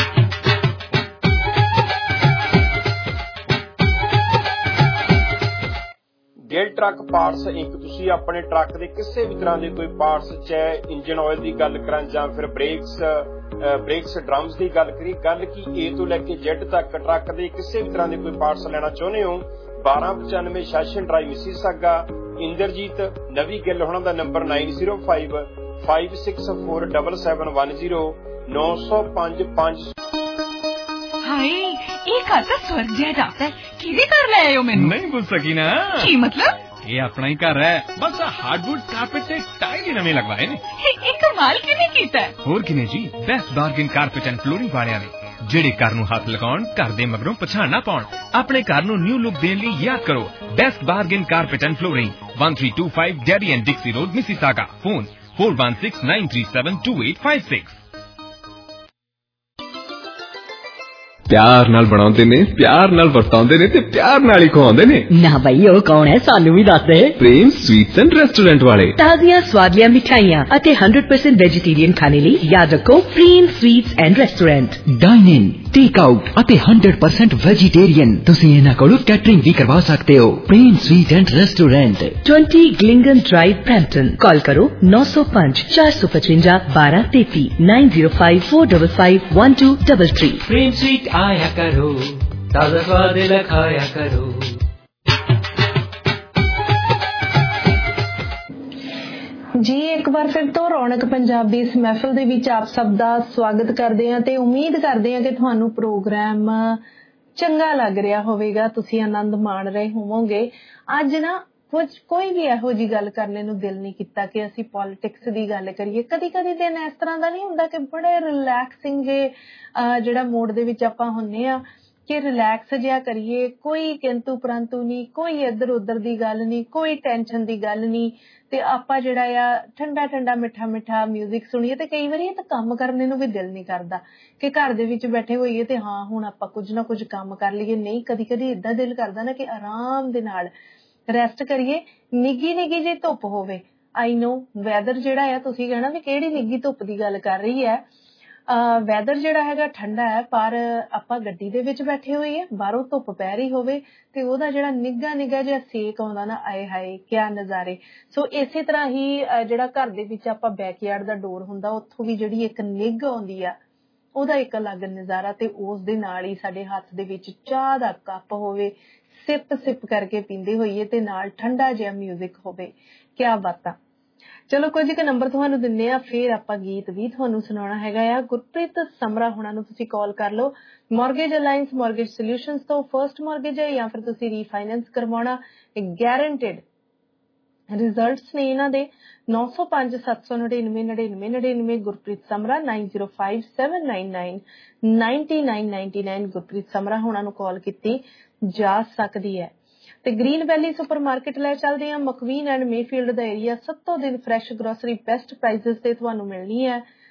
Gill truck parts inc. ਤੁਸੀਂ ਆਪਣੇ ਟਰੱਕ ਦੇ ਕਿਸੇ ਵੀ ਤਰ੍ਹਾਂ ਦੇ ਕੋਈ ਪਾਰਟਸ, ਚਾਹੇ ਇੰਜਨ ਆਇਲ ਦੀ ਗੱਲ ਕਰਾਂ ਜਾਂ ਫਿਰ ਬ੍ਰੇਕਸ ਬ੍ਰੇਕਸ ਡਰਮਸ ਦੀ ਗੱਲ ਕਰੀ, ਗੱਲ ਕੀ ਏ ਤੋਂ ਲੈ ਕੇ ਜ਼ੈਡ ਤੱਕ ਟਰੱਕ ਦੇ ਕਿਸੇ ਵੀ ਤਰ੍ਹਾਂ ਦੇ ਕੋਈ ਪਾਰਟਸ ਲੈਣਾ ਚਾਹੁੰਦੇ ਹੋ, ਬਾਰਾਂ ਪਚਾਨਵੇਂ session drive Mississauga. Inderjit Navi Gill ਹੋਣਾ ਦਾ number nine zero five five six four seven seven one zero ਨੌ ਸੌ ਪੰਜ ਪੰਜ। ਹਾਏ, ਇਹ ਘਰ ਤਾਂ ਸਵਰਗ ਜਿਹਾ ਜਾਪਦਾ ਹੈ। ਕਿਹਦੇ ਘਰ ਲੈ ਆਇਓ ਮੈਨੂੰ? ਨਹੀਂ ਪੁੱਛ ਸਕੀ ਨਾ। ਕੀ ਮਤਲਬ? ਇਹ ਆਪਣਾ ਹੀ ਘਰ ਹੈ, ਬਸ ਹਾਰਡਵੁੱਡ ਕਾਰਪੇਟ ਤੇ ਟਾਈਲ ਹੀ ਨਵੇਂ ਲਗਵਾਏ ਨੇ। ਇਹ ਕਮਾਲ ਕਿਵੇਂ ਕੀਤਾ? ਹੋਰ ਕਿਨੇ ਜੀ, best bargain carpet and flooring ਵਾਲਿਆਂ ਨੇ, ਜਿਹੜੇ ਘਰ ਨੂੰ ਹੱਥ ਲਗਾਉਣ, ਘਰ ਦੇ ਮਗਰੋਂ ਪਛਾਣ ਨਾ ਪਾਉਣ। ਆਪਣੇ ਘਰ ਨੂੰ ਨਿਊ ਲੁੱਕ ਦੇਣ ਲਈ ਯਾਦ ਕਰੋ best bargain carpet and flooring, one three two five Derry and Dixie Road, Mississauga. Phone four one six nine three seven two eight five six। ਪਿਆਰ ਨਾਲ ਬਣਾਉਂਦੇ ਨੇ, ਪਿਆਰ ਨਾਲ ਵਰਤਾਉਂਦੇ ਨੇ ਤੇ ਪਿਆਰ ਨਾਲ ਹੀ ਖਵਾਉਂਦੇ ਨੇ। ਨਾ ਬਈ, ਉਹ ਕੌਣ ਹੈ ਸਾਨੂੰ ਵੀ ਦੱਸ ਦੇ। ਪ੍ਰੇਮ ਸਵੀਟਸ ਐਂਡ ਰੈਸਟੋਰੈਂਟ ਵਾਲੇ। ਤਾਜ਼ੀਆਂ ਸਵਾਦਲੀਆਂ ਮਿਠਾਈਆਂ ਅਤੇ one hundred percent ਵੈਜੀਟੇਰੀਅਨ ਖਾਣੇ ਲਈ ਯਾਦ ਰੱਖੋ Prem sweets and restaurant. Dine in, take out ਅਤੇ one hundred percent ਵੈਜੀਟੇਰੀਅਨ। ਤੁਸੀਂ ਇਹਨਾਂ ਕੋਲੋਂ ਕੈਟਰਿੰਗ ਵੀ ਕਰਵਾ ਸਕਦੇ ਹੋ। Prem sweet and restaurant, twenty ਗਲਿੰਗਨ ਡਰਾਈਵ, ਬਰੈਂਪਟਨ। ਕਾਲ ਕਰੋ ਨੌ ਸੌ ਪੰਜ ਚਾਰ ਸੌ ਪਚਵੰਜਾ ਬਾਰਾਂ ਤੇਤੀ nine zero five four five five one two three three। Prem sweet आया करो, ताजा स्वाद लखाया करो। ਜੀ ਇੱਕ ਵਾਰ ਫਿਰ ਤੋਂ ਰੌਣਕ ਪੰਜਾਬ ਦੀ ਇਸ ਮਹਿਫਲ ਦੇ ਵਿੱਚ ਆਪ ਸਭ ਦਾ ਸਵਾਗਤ ਕਰਦੇ ਹਾਂ ਤੇ ਉਮੀਦ ਕਰਦੇ ਹਾਂ ਕਿ ਤੁਹਾਨੂੰ ਪ੍ਰੋਗਰਾਮ ਚੰਗਾ ਲੱਗ ਰਿਹਾ ਹੋਵੇਗਾ, ਤੁਸੀਂ ਆਨੰਦ ਮਾਣ ਰਹੇ ਹੋਵੋਗੇ। ਅੱਜ ਨਾ ਕੁਝ ਕੋਈ ਵੀ ਇਹੋ ਜਿਹੀ ਗੱਲ ਕਰਨੇ ਨੂੰ ਦਿਲ ਨਹੀਂ ਕੀਤਾ ਕਿ ਅਸੀਂ ਪੋਲਿਟਿਕਸ ਦੀ ਗੱਲ ਕਰੀਏ। ਕਦੀ ਕਦੀ ਦਿਨ ਇਸ ਤਰ੍ਹਾਂ ਦਾ ਨਹੀਂ ਹੁੰਦਾ ਕਿ ਬੜੇ ਰਿਲੈਕਸਿੰਗ ਜੇ ਜਿਹੜਾ ਮੂਡ ਦੇ ਵਿੱਚ ਆਪਾਂ ਹੁੰਨੇ ਆ ਕਿ ਰਿਲੈਕਸ ਜਿਹਾ ਕਰੀਏ, ਕੋਈ ਕਿੰਤੂ ਪਰੰਤੂ ਨਹੀਂ, ਕੋਈ ਇੱਧਰ ਉੱਧਰ ਦੀ ਗੱਲ ਨਹੀਂ, ਕੋਈ ਟੈਨਸ਼ਨ ਦੀ ਗੱਲ ਨਹੀਂ, ਤੇ ਆਪਾਂ ਜਿਹੜਾ ਆ ਠੰਡਾ ਠੰਡਾ ਮਿੱਠਾ ਮਿੱਠਾ ਮਿਊਜ਼ਿਕ ਸੁਣੀਏ। ਤੇ ਕਈ ਵਾਰੀ ਇਹ ਤਾਂ ਕੰਮ ਕਰਨੇ ਨੂੰ ਵੀ ਦਿਲ ਨਹੀਂ ਕਰਦਾ ਕਿ ਘਰ ਦੇ ਵਿੱਚ ਬੈਠੇ ਹੋਈਏ ਤੇ ਹਾਂ ਹੁਣ ਆਪਾਂ ਕੁਝ ਨਾ ਕੁਝ ਕੰਮ ਕਰ ਲਈਏ। ਨਹੀਂ, ਕਦੀ ਕਦੀ ਏਦਾਂ ਦਿਲ ਕਰਦਾ ਨਾ ਕਿ ਆਰਾਮ ਦੇ ਨਾਲ ਰੈਸਟ ਕਰੀਏ, ਨਿੱਗੀ ਨਿੱਗੀ ਜਿਹੀ ਧੁੱਪ ਹੋਵੇ। ਆਈ ਨੋ ਵੈਦਰ ਜਿਹੜਾ ਆ, ਤੁਸੀਂ ਕਹਿਣਾ ਵੀ ਕਿਹੜੀ ਨਿੱਗੀ ਧੁੱਪ ਦੀ ਗੱਲ ਕਰ ਰਹੀ ਹੈ। ਵੈਦਰ ਜਿਹੜਾ ਹੈਗਾ ਠੰਡਾ ਹੈ, ਪਰ ਆਪਾਂ ਗੱਡੀ ਦੇ ਵਿੱਚ ਬੈਠੇ ਹੋਈਏ, ਬਾਹਰੋਂ ਧੁੱਪ ਪੈ ਰਹੀ ਹੋਵੇ ਤੇ ਉਹਦਾ ਜਿਹੜਾ ਨਿੱਘਾ ਨਿੱਘਾ ਜਿਹਾ ਸੇਕ ਆਉਂਦਾ ਨਾ, ਆਏ ਹਾਏ ਕਿਆ ਨਜ਼ਾਰੇ। ਸੋ ਇਸੇ ਤਰ੍ਹਾਂ ਹੀ ਜਿਹੜਾ ਘਰ ਦੇ ਵਿੱਚ ਆਪਾਂ ਬੈਕਯਾਰਡ ਦਾ ਡੋਰ ਹੁੰਦਾ, ਉੱਥੋਂ ਵੀ ਜਿਹੜੀ ਇੱਕ ਨਿੱਘ ਆਉਂਦੀ ਆ, ਉਹਦਾ ਇੱਕ ਅਲੱਗ ਨਜ਼ਾਰਾ। ਤੇ ਉਸ ਦੇ ਨਾਲ ਹੀ ਸਾਡੇ ਹੱਥ ਦੇ ਵਿੱਚ ਚਾਹ ਦਾ ਕੱਪ ਹੋਵੇ, ਸਿਪ ਸਿਪ ਕਰਕੇ ਪੀਂਦੇ ਹੋਈਏ ਤੇ ਨਾਲ ਠੰਡਾ ਜਿਹਾ ਮਿਊਜ਼ਿਕ ਹੋਵੇ, ਕਿਆ ਬਾਤਾਂ। ਚਲੋ ਕੁਝ ਕੁ ਨੰਬਰ ਤੁਹਾਨੂੰ ਦਿੰਨੇ ਆ, ਫਿਰ ਆਪਾਂ ਗੀਤ ਵੀ ਤੁਹਾਨੂੰ ਸੁਣਾਉਣਾ ਹੈਗਾ ਆ। ਗੁਰਪ੍ਰੀਤ ਸਮਰਾ ਹੋਣਾ ਨੂੰ ਤੁਸੀਂ ਕਾਲ ਕਰ ਲਓ। ਮੋਰਗੇਜ ਅਲਾਈਅੰਸ ਮੋਰਗੇਜ ਸੋਲਿਊਸ਼ਨਸ ਤੋਂ ਫਰਸਟ ਮੋਰਗੇਜ ਹੈ ਜਾਂ ਫਿਰ ਤੁਸੀਂ ਰੀਫਾਈਨੈਂਸ ਕਰਵਾਉਣਾ, ਗੈਰੰਟਿਡ ਰਿਜ਼ਲਟਸ ਨੇ ਇਹਨਾਂ ਦੇ। ਨੌ ਸੌ ਪੰਜ ਸੱਤ ਸੌ ਨੜਿਨਵੇਂ ਨੜਿਨਵੇਂ ਨੜਿਨਵੇਂ ਗੁਰਪ੍ਰੀਤ ਸਮਰਾ nine zero five seven nine nine nine nine nine nine Gurpreet ਸਮਰਾ ਹੋਣਾ ਨੂੰ ਕਾਲ ਕੀਤੀ ਜਾ ਸਕਦੀ ਹੈ। ਤੇ ਗ੍ਰੀਨ ਵੈਲੀ ਸੁਪਰ ਮਾਰਕੀਟ ਲੈ ਚੱਲਦੇ ਆ। ਮਕਵੀਨ ਐਂਡ ਮੇਫੀਲਡ ਦਾ ਏਰੀਆ, ਸੱਤੋਂ ਦਿਨ ਫਰੈਸ਼ ਗਰੋਸਰੀ ਬੈਸਟ ਪ੍ਰਾਈਸਿਸ ਤੇ ਤੁਹਾਨੂੰ ਮਿਲਣੀ ਹੈ।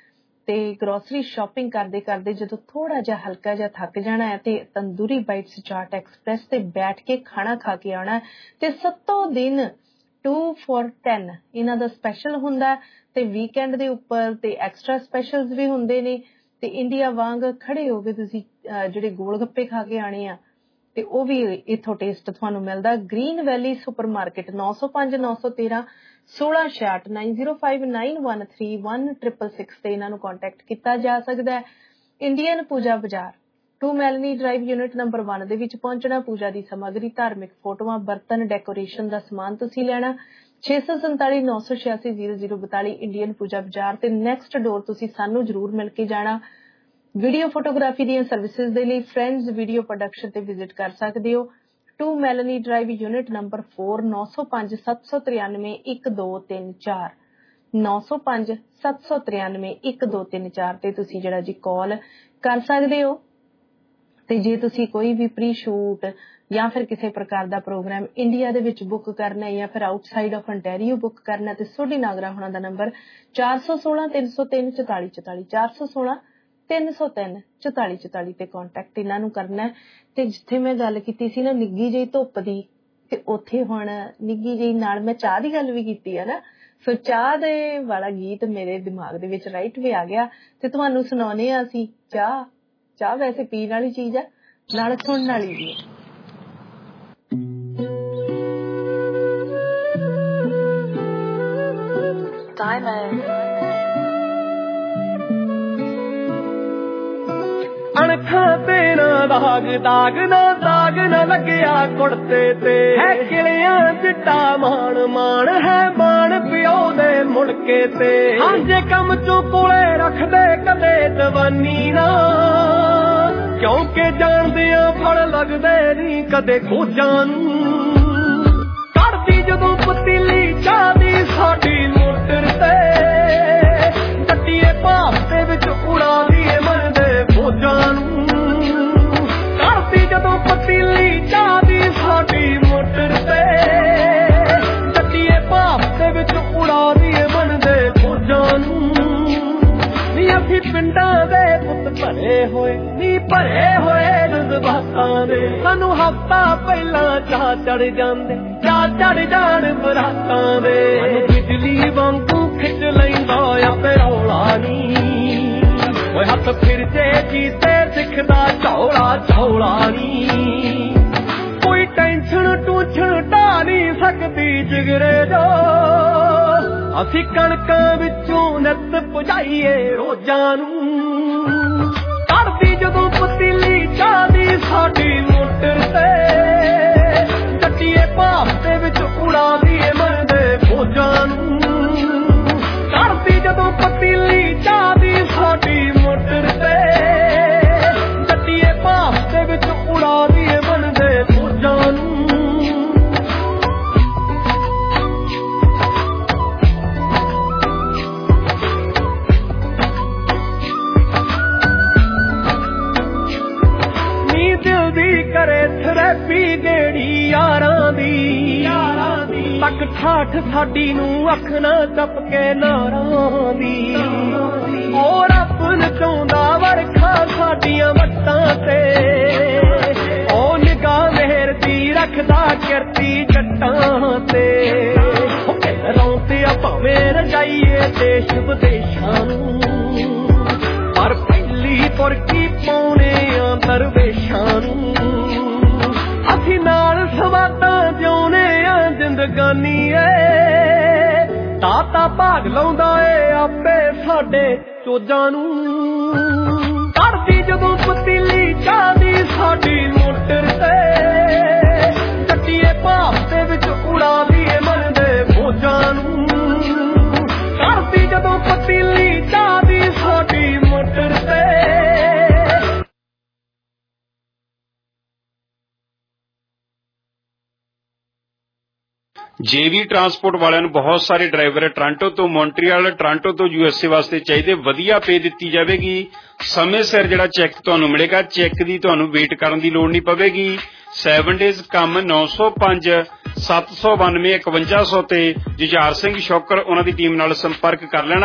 ਤੇ ਗਰੋਸਰੀ ਸ਼ਾਪਿੰਗ ਕਰਦੇ ਕਰਦੇ ਜਦੋਂ ਥੋੜਾ ਜਿਹਾ ਹਲਕਾ ਜਿਹਾ ਥੱਕ ਜਾਣਾ ਹੈ ਤੇ ਤੰਦੂਰੀ ਬਾਈਟਸ ਚਾਟ ਐਕਸਪ੍ਰੈਸ ਤੇ ਬੈਠ ਕੇ ਖਾਣਾ ਖਾ ਕੇ ਆਉਣਾ ਤੇ ਸੱਤੋਂ ਦਿਨ ਟੂ ਫੋਰ ਟੈਨ ਇਹਨਾਂ ਦਾ ਸਪੈਸ਼ਲ ਹੁੰਦਾ ਤੇ ਵੀਕਐਂਡ ਦੇ ਉੱਪਰ ਤੇ ਐਕਸਟਰਾ ਸਪੈਸ਼ਲਸ ਵੀ ਹੁੰਦੇ ਨੇ ਤੇ ਇੰਡੀਆ ਵਾਂਗ ਖੜੇ ਹੋ ਕੇ ਤੁਸੀਂ ਜਿਹੜੇ ਗੋਲ ਗੱਪੇ ਖਾ ਕੇ ਆਣੇ ਆ ਤੇ ਉਹ ਵੀ ਇੱਥੋਂ ਟੇਸਟ ਤੁਹਾਨੂੰ ਮਿਲਦਾ। ਗ੍ਰੀਨ ਵੈਲੀ ਸੁਪਰ ਮਾਰਕੀਟ ਨੌ ਸੌ ਪੰਜ ਨੌ ਸੌ ਤੇਰਾਂ ਸੋਲਾਂ ਛਿਆਹਠ nine zero five nine one three one triple six ਤੇ ਇਹਨਾਂ ਨੂੰ ਕੰਟੈਕਟ ਕੀਤਾ ਜਾ ਸਕਦਾ ਹੈ। Indian Puja Bazaar two Melanie Drive unit number ਇੱਕ ਦੇ ਵਿੱਚ ਪਹੁੰਚਣਾ। ਪੂਜਾ ਦੀ ਸਮੱਗਰੀ, ਧਾਰਮਿਕ ਫੋਟੋਆਂ, ਬਰਤਨ, ਡੈਕੋਰੇਸ਼ਨ ਦਾ ਸਮਾਨ ਤੁਸੀਂ ਲੈਣਾ। ਛੇ ਸੌ ਸੰਤਾਲੀ ਨੌ ਸੌ ਛਿਆਸੀ ਜ਼ੀਰੋ ਜ਼ੀਰੋ ਬਤਾਲੀ ਇੰਡੀਅਨ ਪੂਜਾ ਬਾਜ਼ਾਰ ਤੇ ਨੈਕਸਟ ਡੋਰ ਤੁਸੀਂ ਸਾਨੂੰ ਜ਼ਰੂਰ ਮਿਲ ਕੇ ਜਾਣਾ। ਵੀਡੀਓ ਫੋਟੋਗ੍ਰਾਫੀ ਦੀਆਂ ਸਰਵਿਸਿਜ਼ ਦੇ ਲਈ ਫਰੈਂਡਸ ਵੀਡੀਓ ਪ੍ਰੋਡਕਸ਼ਨ ਤੇ ਵਿਜ਼ਿਟ ਕਰ ਸਕਦੇ ਹੋ। Two Melanie Drive unit number ਚਾਰ ਨੌ ਸੌ ਪੰਜ ਸੱਤ ਸੌ ਤਰਿਆਨਵੇਂ ਇੱਕ ਦੋ ਤਿੰਨ ਚਾਰ ਨੌ ਸੌ ਪੰਜ ਸੱਤ ਸੌ ਤਰਿਆਨਵੇਂ ਇੱਕ ਦੋ ਤਿੰਨ ਚਾਰ ਤੇ ਤੁਸੀਂ ਜਿਹੜਾ ਜੀ ਕਾਲ ਕਰ ਸਕਦੇ ਹੋ। ਤੇ ਜੇ ਤੁਸੀਂ ਕੋਈ ਵੀ ਪ੍ਰੀ ਸ਼ੂਟ ਜਾਂ ਫਿਰ ਕਿਸੇ ਪ੍ਰਕਾਰ ਦਾ ਪ੍ਰੋਗਰਾਮ ਇੰਡੀਆ ਦੇ ਵਿੱਚ ਬੁੱਕ ਕਰਨਾ ਜਾਂ ਫਿਰ ਆਊਟਸਾਈਡ ਆਫ ਅੰਟੈਰੀਓ ਬੁੱਕ ਕਰਨਾ ਤੇ ਸੋਢੀ ਨਾਗਰਾ ਹੋਣਾ ਦਾ ਨੰਬਰ ਚਾਰ ਸੌ ਸੋਲਾਂ ਤਿੰਨ ਸੌ ਤਿੰਨ ਚੁਤਾਲੀ ਚੁਤਾਲੀ ਚਾਰ ਸੌ ਸੋਲਾਂ ਤਿੰਨ ਸੌ ਤਿੰਨ ਚੁਤਾਲੀ ਚੁਤਾਲੀ ਤੇ ਕੰਟੈਕਟ ਇਹਨਾਂ ਨੂੰ ਕਰਨਾ। ਤੇ ਜਿੱਥੇ ਮੈਂ ਗੱਲ ਕੀਤੀ ਸੀ ਨਾ ਨਿੱਗੀ ਜਿਹੀ ਧੁੱਪ ਦੀ ਤੇ ਉੱਥੇ ਹੁਣ ਨਿੱਗੀ ਜਿਹੀ ਨਾਲ ਮੈਂ ਚਾਹ ਦੀ ਗੱਲ ਵੀ ਕੀਤੀ ਹੈ ਨਾ, ਸੋ ਚਾਹ ਦੇ ਵਾਲਾ ਗੀਤ ਮੇਰੇ ਦਿਮਾਗ ਦੇ ਵਿੱਚ ਰਾਈਟ ਵੀ ਆ ਗਿਆ ਤੇ ਤੁਹਾਨੂੰ ਸੁਣਾਉਣੇ ਆ ਅਸੀਂ। ਚਾਹ ਚਾਹ ਵੈਸੇ ਪੀਣ ਵਾਲੀ ਚੀਜ਼ ਹੈ ਨਾਲ ਸੁਣਨ ਵਾਲੀ ਵੀ ਹੈ। ਅਣਖਾਂ ਤੇ ਨਾ ਦਾਗ ਦਾਗ ਨਾ ਦਾਗ ਨਾ ਲੱਗਿਆ ਕੁੜਤੇ ਤੇ ਹੈ ਕਿਲਿਆਂ ਚਿੱਟਾ ਮਾਣ ਮਾਣ ਹੈ ਮਾਣ ਪਿਓ ਦੇ ਮੁੜਕੇ ਤੇ ਹਾਂਜੇ ਕੰਮ ਚੋਂ ਕੋਲੇ ਰੱਖਦੇ ਕਦੇ ਜਵਾਨੀ ਨਾ ਕਿਉਂਕਿ ਜਾਣਦੇ ਆ ਫਲ ਲੱਗਦੇ ਨਹੀਂ ਕਦੇ ਖੋਜਾਂ ਨੂੰ ਕੱਢਦੀ ਜਦੋਂ ਪਤੀਲੀ ਚਾਹ ਦੀ ਸਾਡੀ ਮੋਟਰ ਤੇ ਗੱਡੀਏ ਭਾਪ ਦੇ ਵਿੱਚ ਉਡਾਦੀ ਮਨ ਦੇ ਫੌਜਾਂ ਨੂੰ ਕੱਢਦੀ ਜਦੋਂ ਪਤੀਲੀ ਚਾਹ ਦੀ ਸਾਡੀ ਮੋਟਰ ਤੇ ਗੱਡੀਏ ਭਾਪ ਦੇ ਵਿੱਚ ਉਡਾਦੀ ਮਨ ਦੇ ਫੌਜਾਂ ਨੂੰ ਨੀ ਅਸੀਂ ਪਿੰਡਾਂ ਦੇ ਪੁੱਤ ਭਰੇ ਹੋਏ ਨੀ ਭਰੇ ਹੋਏ ਜਜ਼ਬਾਤਾਂ ਦੇ ਸਾਨੂੰ ਹਫ਼ਤਾ ਪਹਿਲਾਂ ਚਾਹ ਚੜ ਜਾਂਦੇ ਚਾਹ ਚੜ ਜਾਣ ਬਰਾਤਾਂ ਦੇ ਬਿਜਲੀ ਵਾਂਗੂ ਖਿੱਚ ਲੈਂਦਾ ਆਪੇ ਰੌਲਾ ਨੀ ਓਏ ਹੱਥ ਫਿਰ ਜੇ ਜੀਤੇ ਦਿਖਦਾ ਝੌਲਾ ਝੌਲਾ ਨੀ ਕੋਈ ਟੈਨਸ਼ਨ ਟੂਛਣ ਢਾ ਨਹੀਂ ਸਕਦੀ ਜਿਗਰੇ ਜੋ ਅਸੀਂ ਕਣਕਾਂ ਵਿੱਚੋਂ ਨਿੱਤ ਪੁਜਾਈਏ ਰੋਜ਼ਾਂ ਨੂੰ ਕੱਢਦੀ ਜਦੋਂ ਪਤੀਲੀ ਚਾਹ ਦੀ ਸਾਡੀ ਮੋਟਰ ਤੇ ਗੱਡੀਏ ਭਾਪ ਦੇ ਵਿੱਚ ਉਡਾਦੀ ਮਨ ਦੇ ਫੌਜਾਂ ਨੂੰ ਕੱਢਦੀ ਜਦੋਂ ਪਤੀਲੀ ਚਾਹ ਦੀ ਸਾਡੀ ਮੋਟਰ ਤੇ ਗੱਡੀਏ ਭਾਪ ਦੇ ਵਿੱਚ ਉਡਾਦੀ ਮਨ ਦੇ ਫੌਜਾਂ ਨੂੰ ਕਰੇ ਥਰੈਪੀ ਜਿਹੜੀ ਯਾਰਾਂ ਦੀ ਯਾਰਾਂ ਦੀ ਤੱਕ ਠਾਠ ਸਾਡੀ ਨੂੰ ਅੱਖ ਨਾ ਟੱਪ ਕੇ ਨਾਰਾਂ ਦੀ ਉਹ ਰੱਬ ਨਚਾਉਂਦਾ ਵਰਖਾ ਸਾਡੀਆਂ ਵੱਟਾਂ ਤੇ ਉਹ ਨਿਗਾਹ ਮਿਹਰ ਦੀ ਰੱਖਦਾ ਕਿਰਤੀ ਜੱਟਾਂ ਤੇ ਰੌਂਤੇ ਆ ਭਾਵੇਂ ਰਜਾਈਏ ਦੇਸ਼ ਵਿਦੇਸ਼ਾਂ ਨੂੰ ਪਰ ਪਹਿਲੀ ਪੁਰਕੀ ਪਾਉਣੇ ਆ ਦਰਵੇਸ਼ਾਂ ਨੂੰ ਅਸੀਂ ਨਾਲ ਸਵਾਦਾਂ ਜਿਉਣੇ ਆ ਜ਼ਿੰਦਗਾਨੀ ਏ ਤਾਤਾ ਭਾਗ ਲਾਉਂਦਾ ਏ ਆਪੇ ਸਾਡੇ ਚੋਜਾਂ ਨੂੰ ਕੱਢਦੀ ਜਦੋਂ ਪਤੀਲੀ ਚਾਹ ਦੀ ਸਾਡੀ ਮੋਟਰ ਤੇ ਗੱਡੀਏ ਭਾਪ ਦੇ ਵਿੱਚ ਉਡਾਦੀ ਮਨ ਦੇ ਫੌਜਾਂ ਨੂੰ ਕੱਢਦੀ ਜਦੋਂ ਪਤੀਲੀ ਚਾਹ ਦੀ ਸਾਡੀ ਮੋਟਰ ਤੇ ਜੇਵੀ ਟਰਾਂਸਪੋਰਟ ਵਾਲਿਆਂ ਨੂੰ ਬਹੁਤ ਸਾਰੇ ਡਰਾਈਵਰ ਟੋਰਾਂਟੋ ਤੋਂ ਮੌਂਟਰੀਅਲ ਟੋਰਾਂਟੋ ਤੋਂ ਯੂਐਸਏ ਵਾਸਤੇ ਚਾਹੀਦੇ ਵਧੀਆ ਪੇ ਦਿੱਤੀ ਜਾਵੇਗੀ। ਸਮੇਂ ਸਿਰ ਜਿਹੜਾ ਚੈੱਕ ਤੁਹਾਨੂੰ ਮਿਲੇਗਾ, ਚੈੱਕ ਦੀ ਤੁਹਾਨੂੰ ਵੇਟ ਕਰਨ ਦੀ ਲੋੜ ਨਹੀਂ ਪਵੇਗੀ। ਸੈਵਨ ਡੇਜ਼ ਕੰਮ ਨੌ ਸੌ ਪੰਜ ਸੱਤ ਸੌ ਬਾਨਵੇਂ ਇਕਵੰਜਾ ਸੌ ਤੇ ਜੁਝਾਰ ਸਿੰਘ ਸ਼ੌਕਰ ਉਹਨਾਂ ਦੀ ਟੀਮ ਨਾਲ ਸੰਪਰਕ ਕਰ ਲੈਣਾ।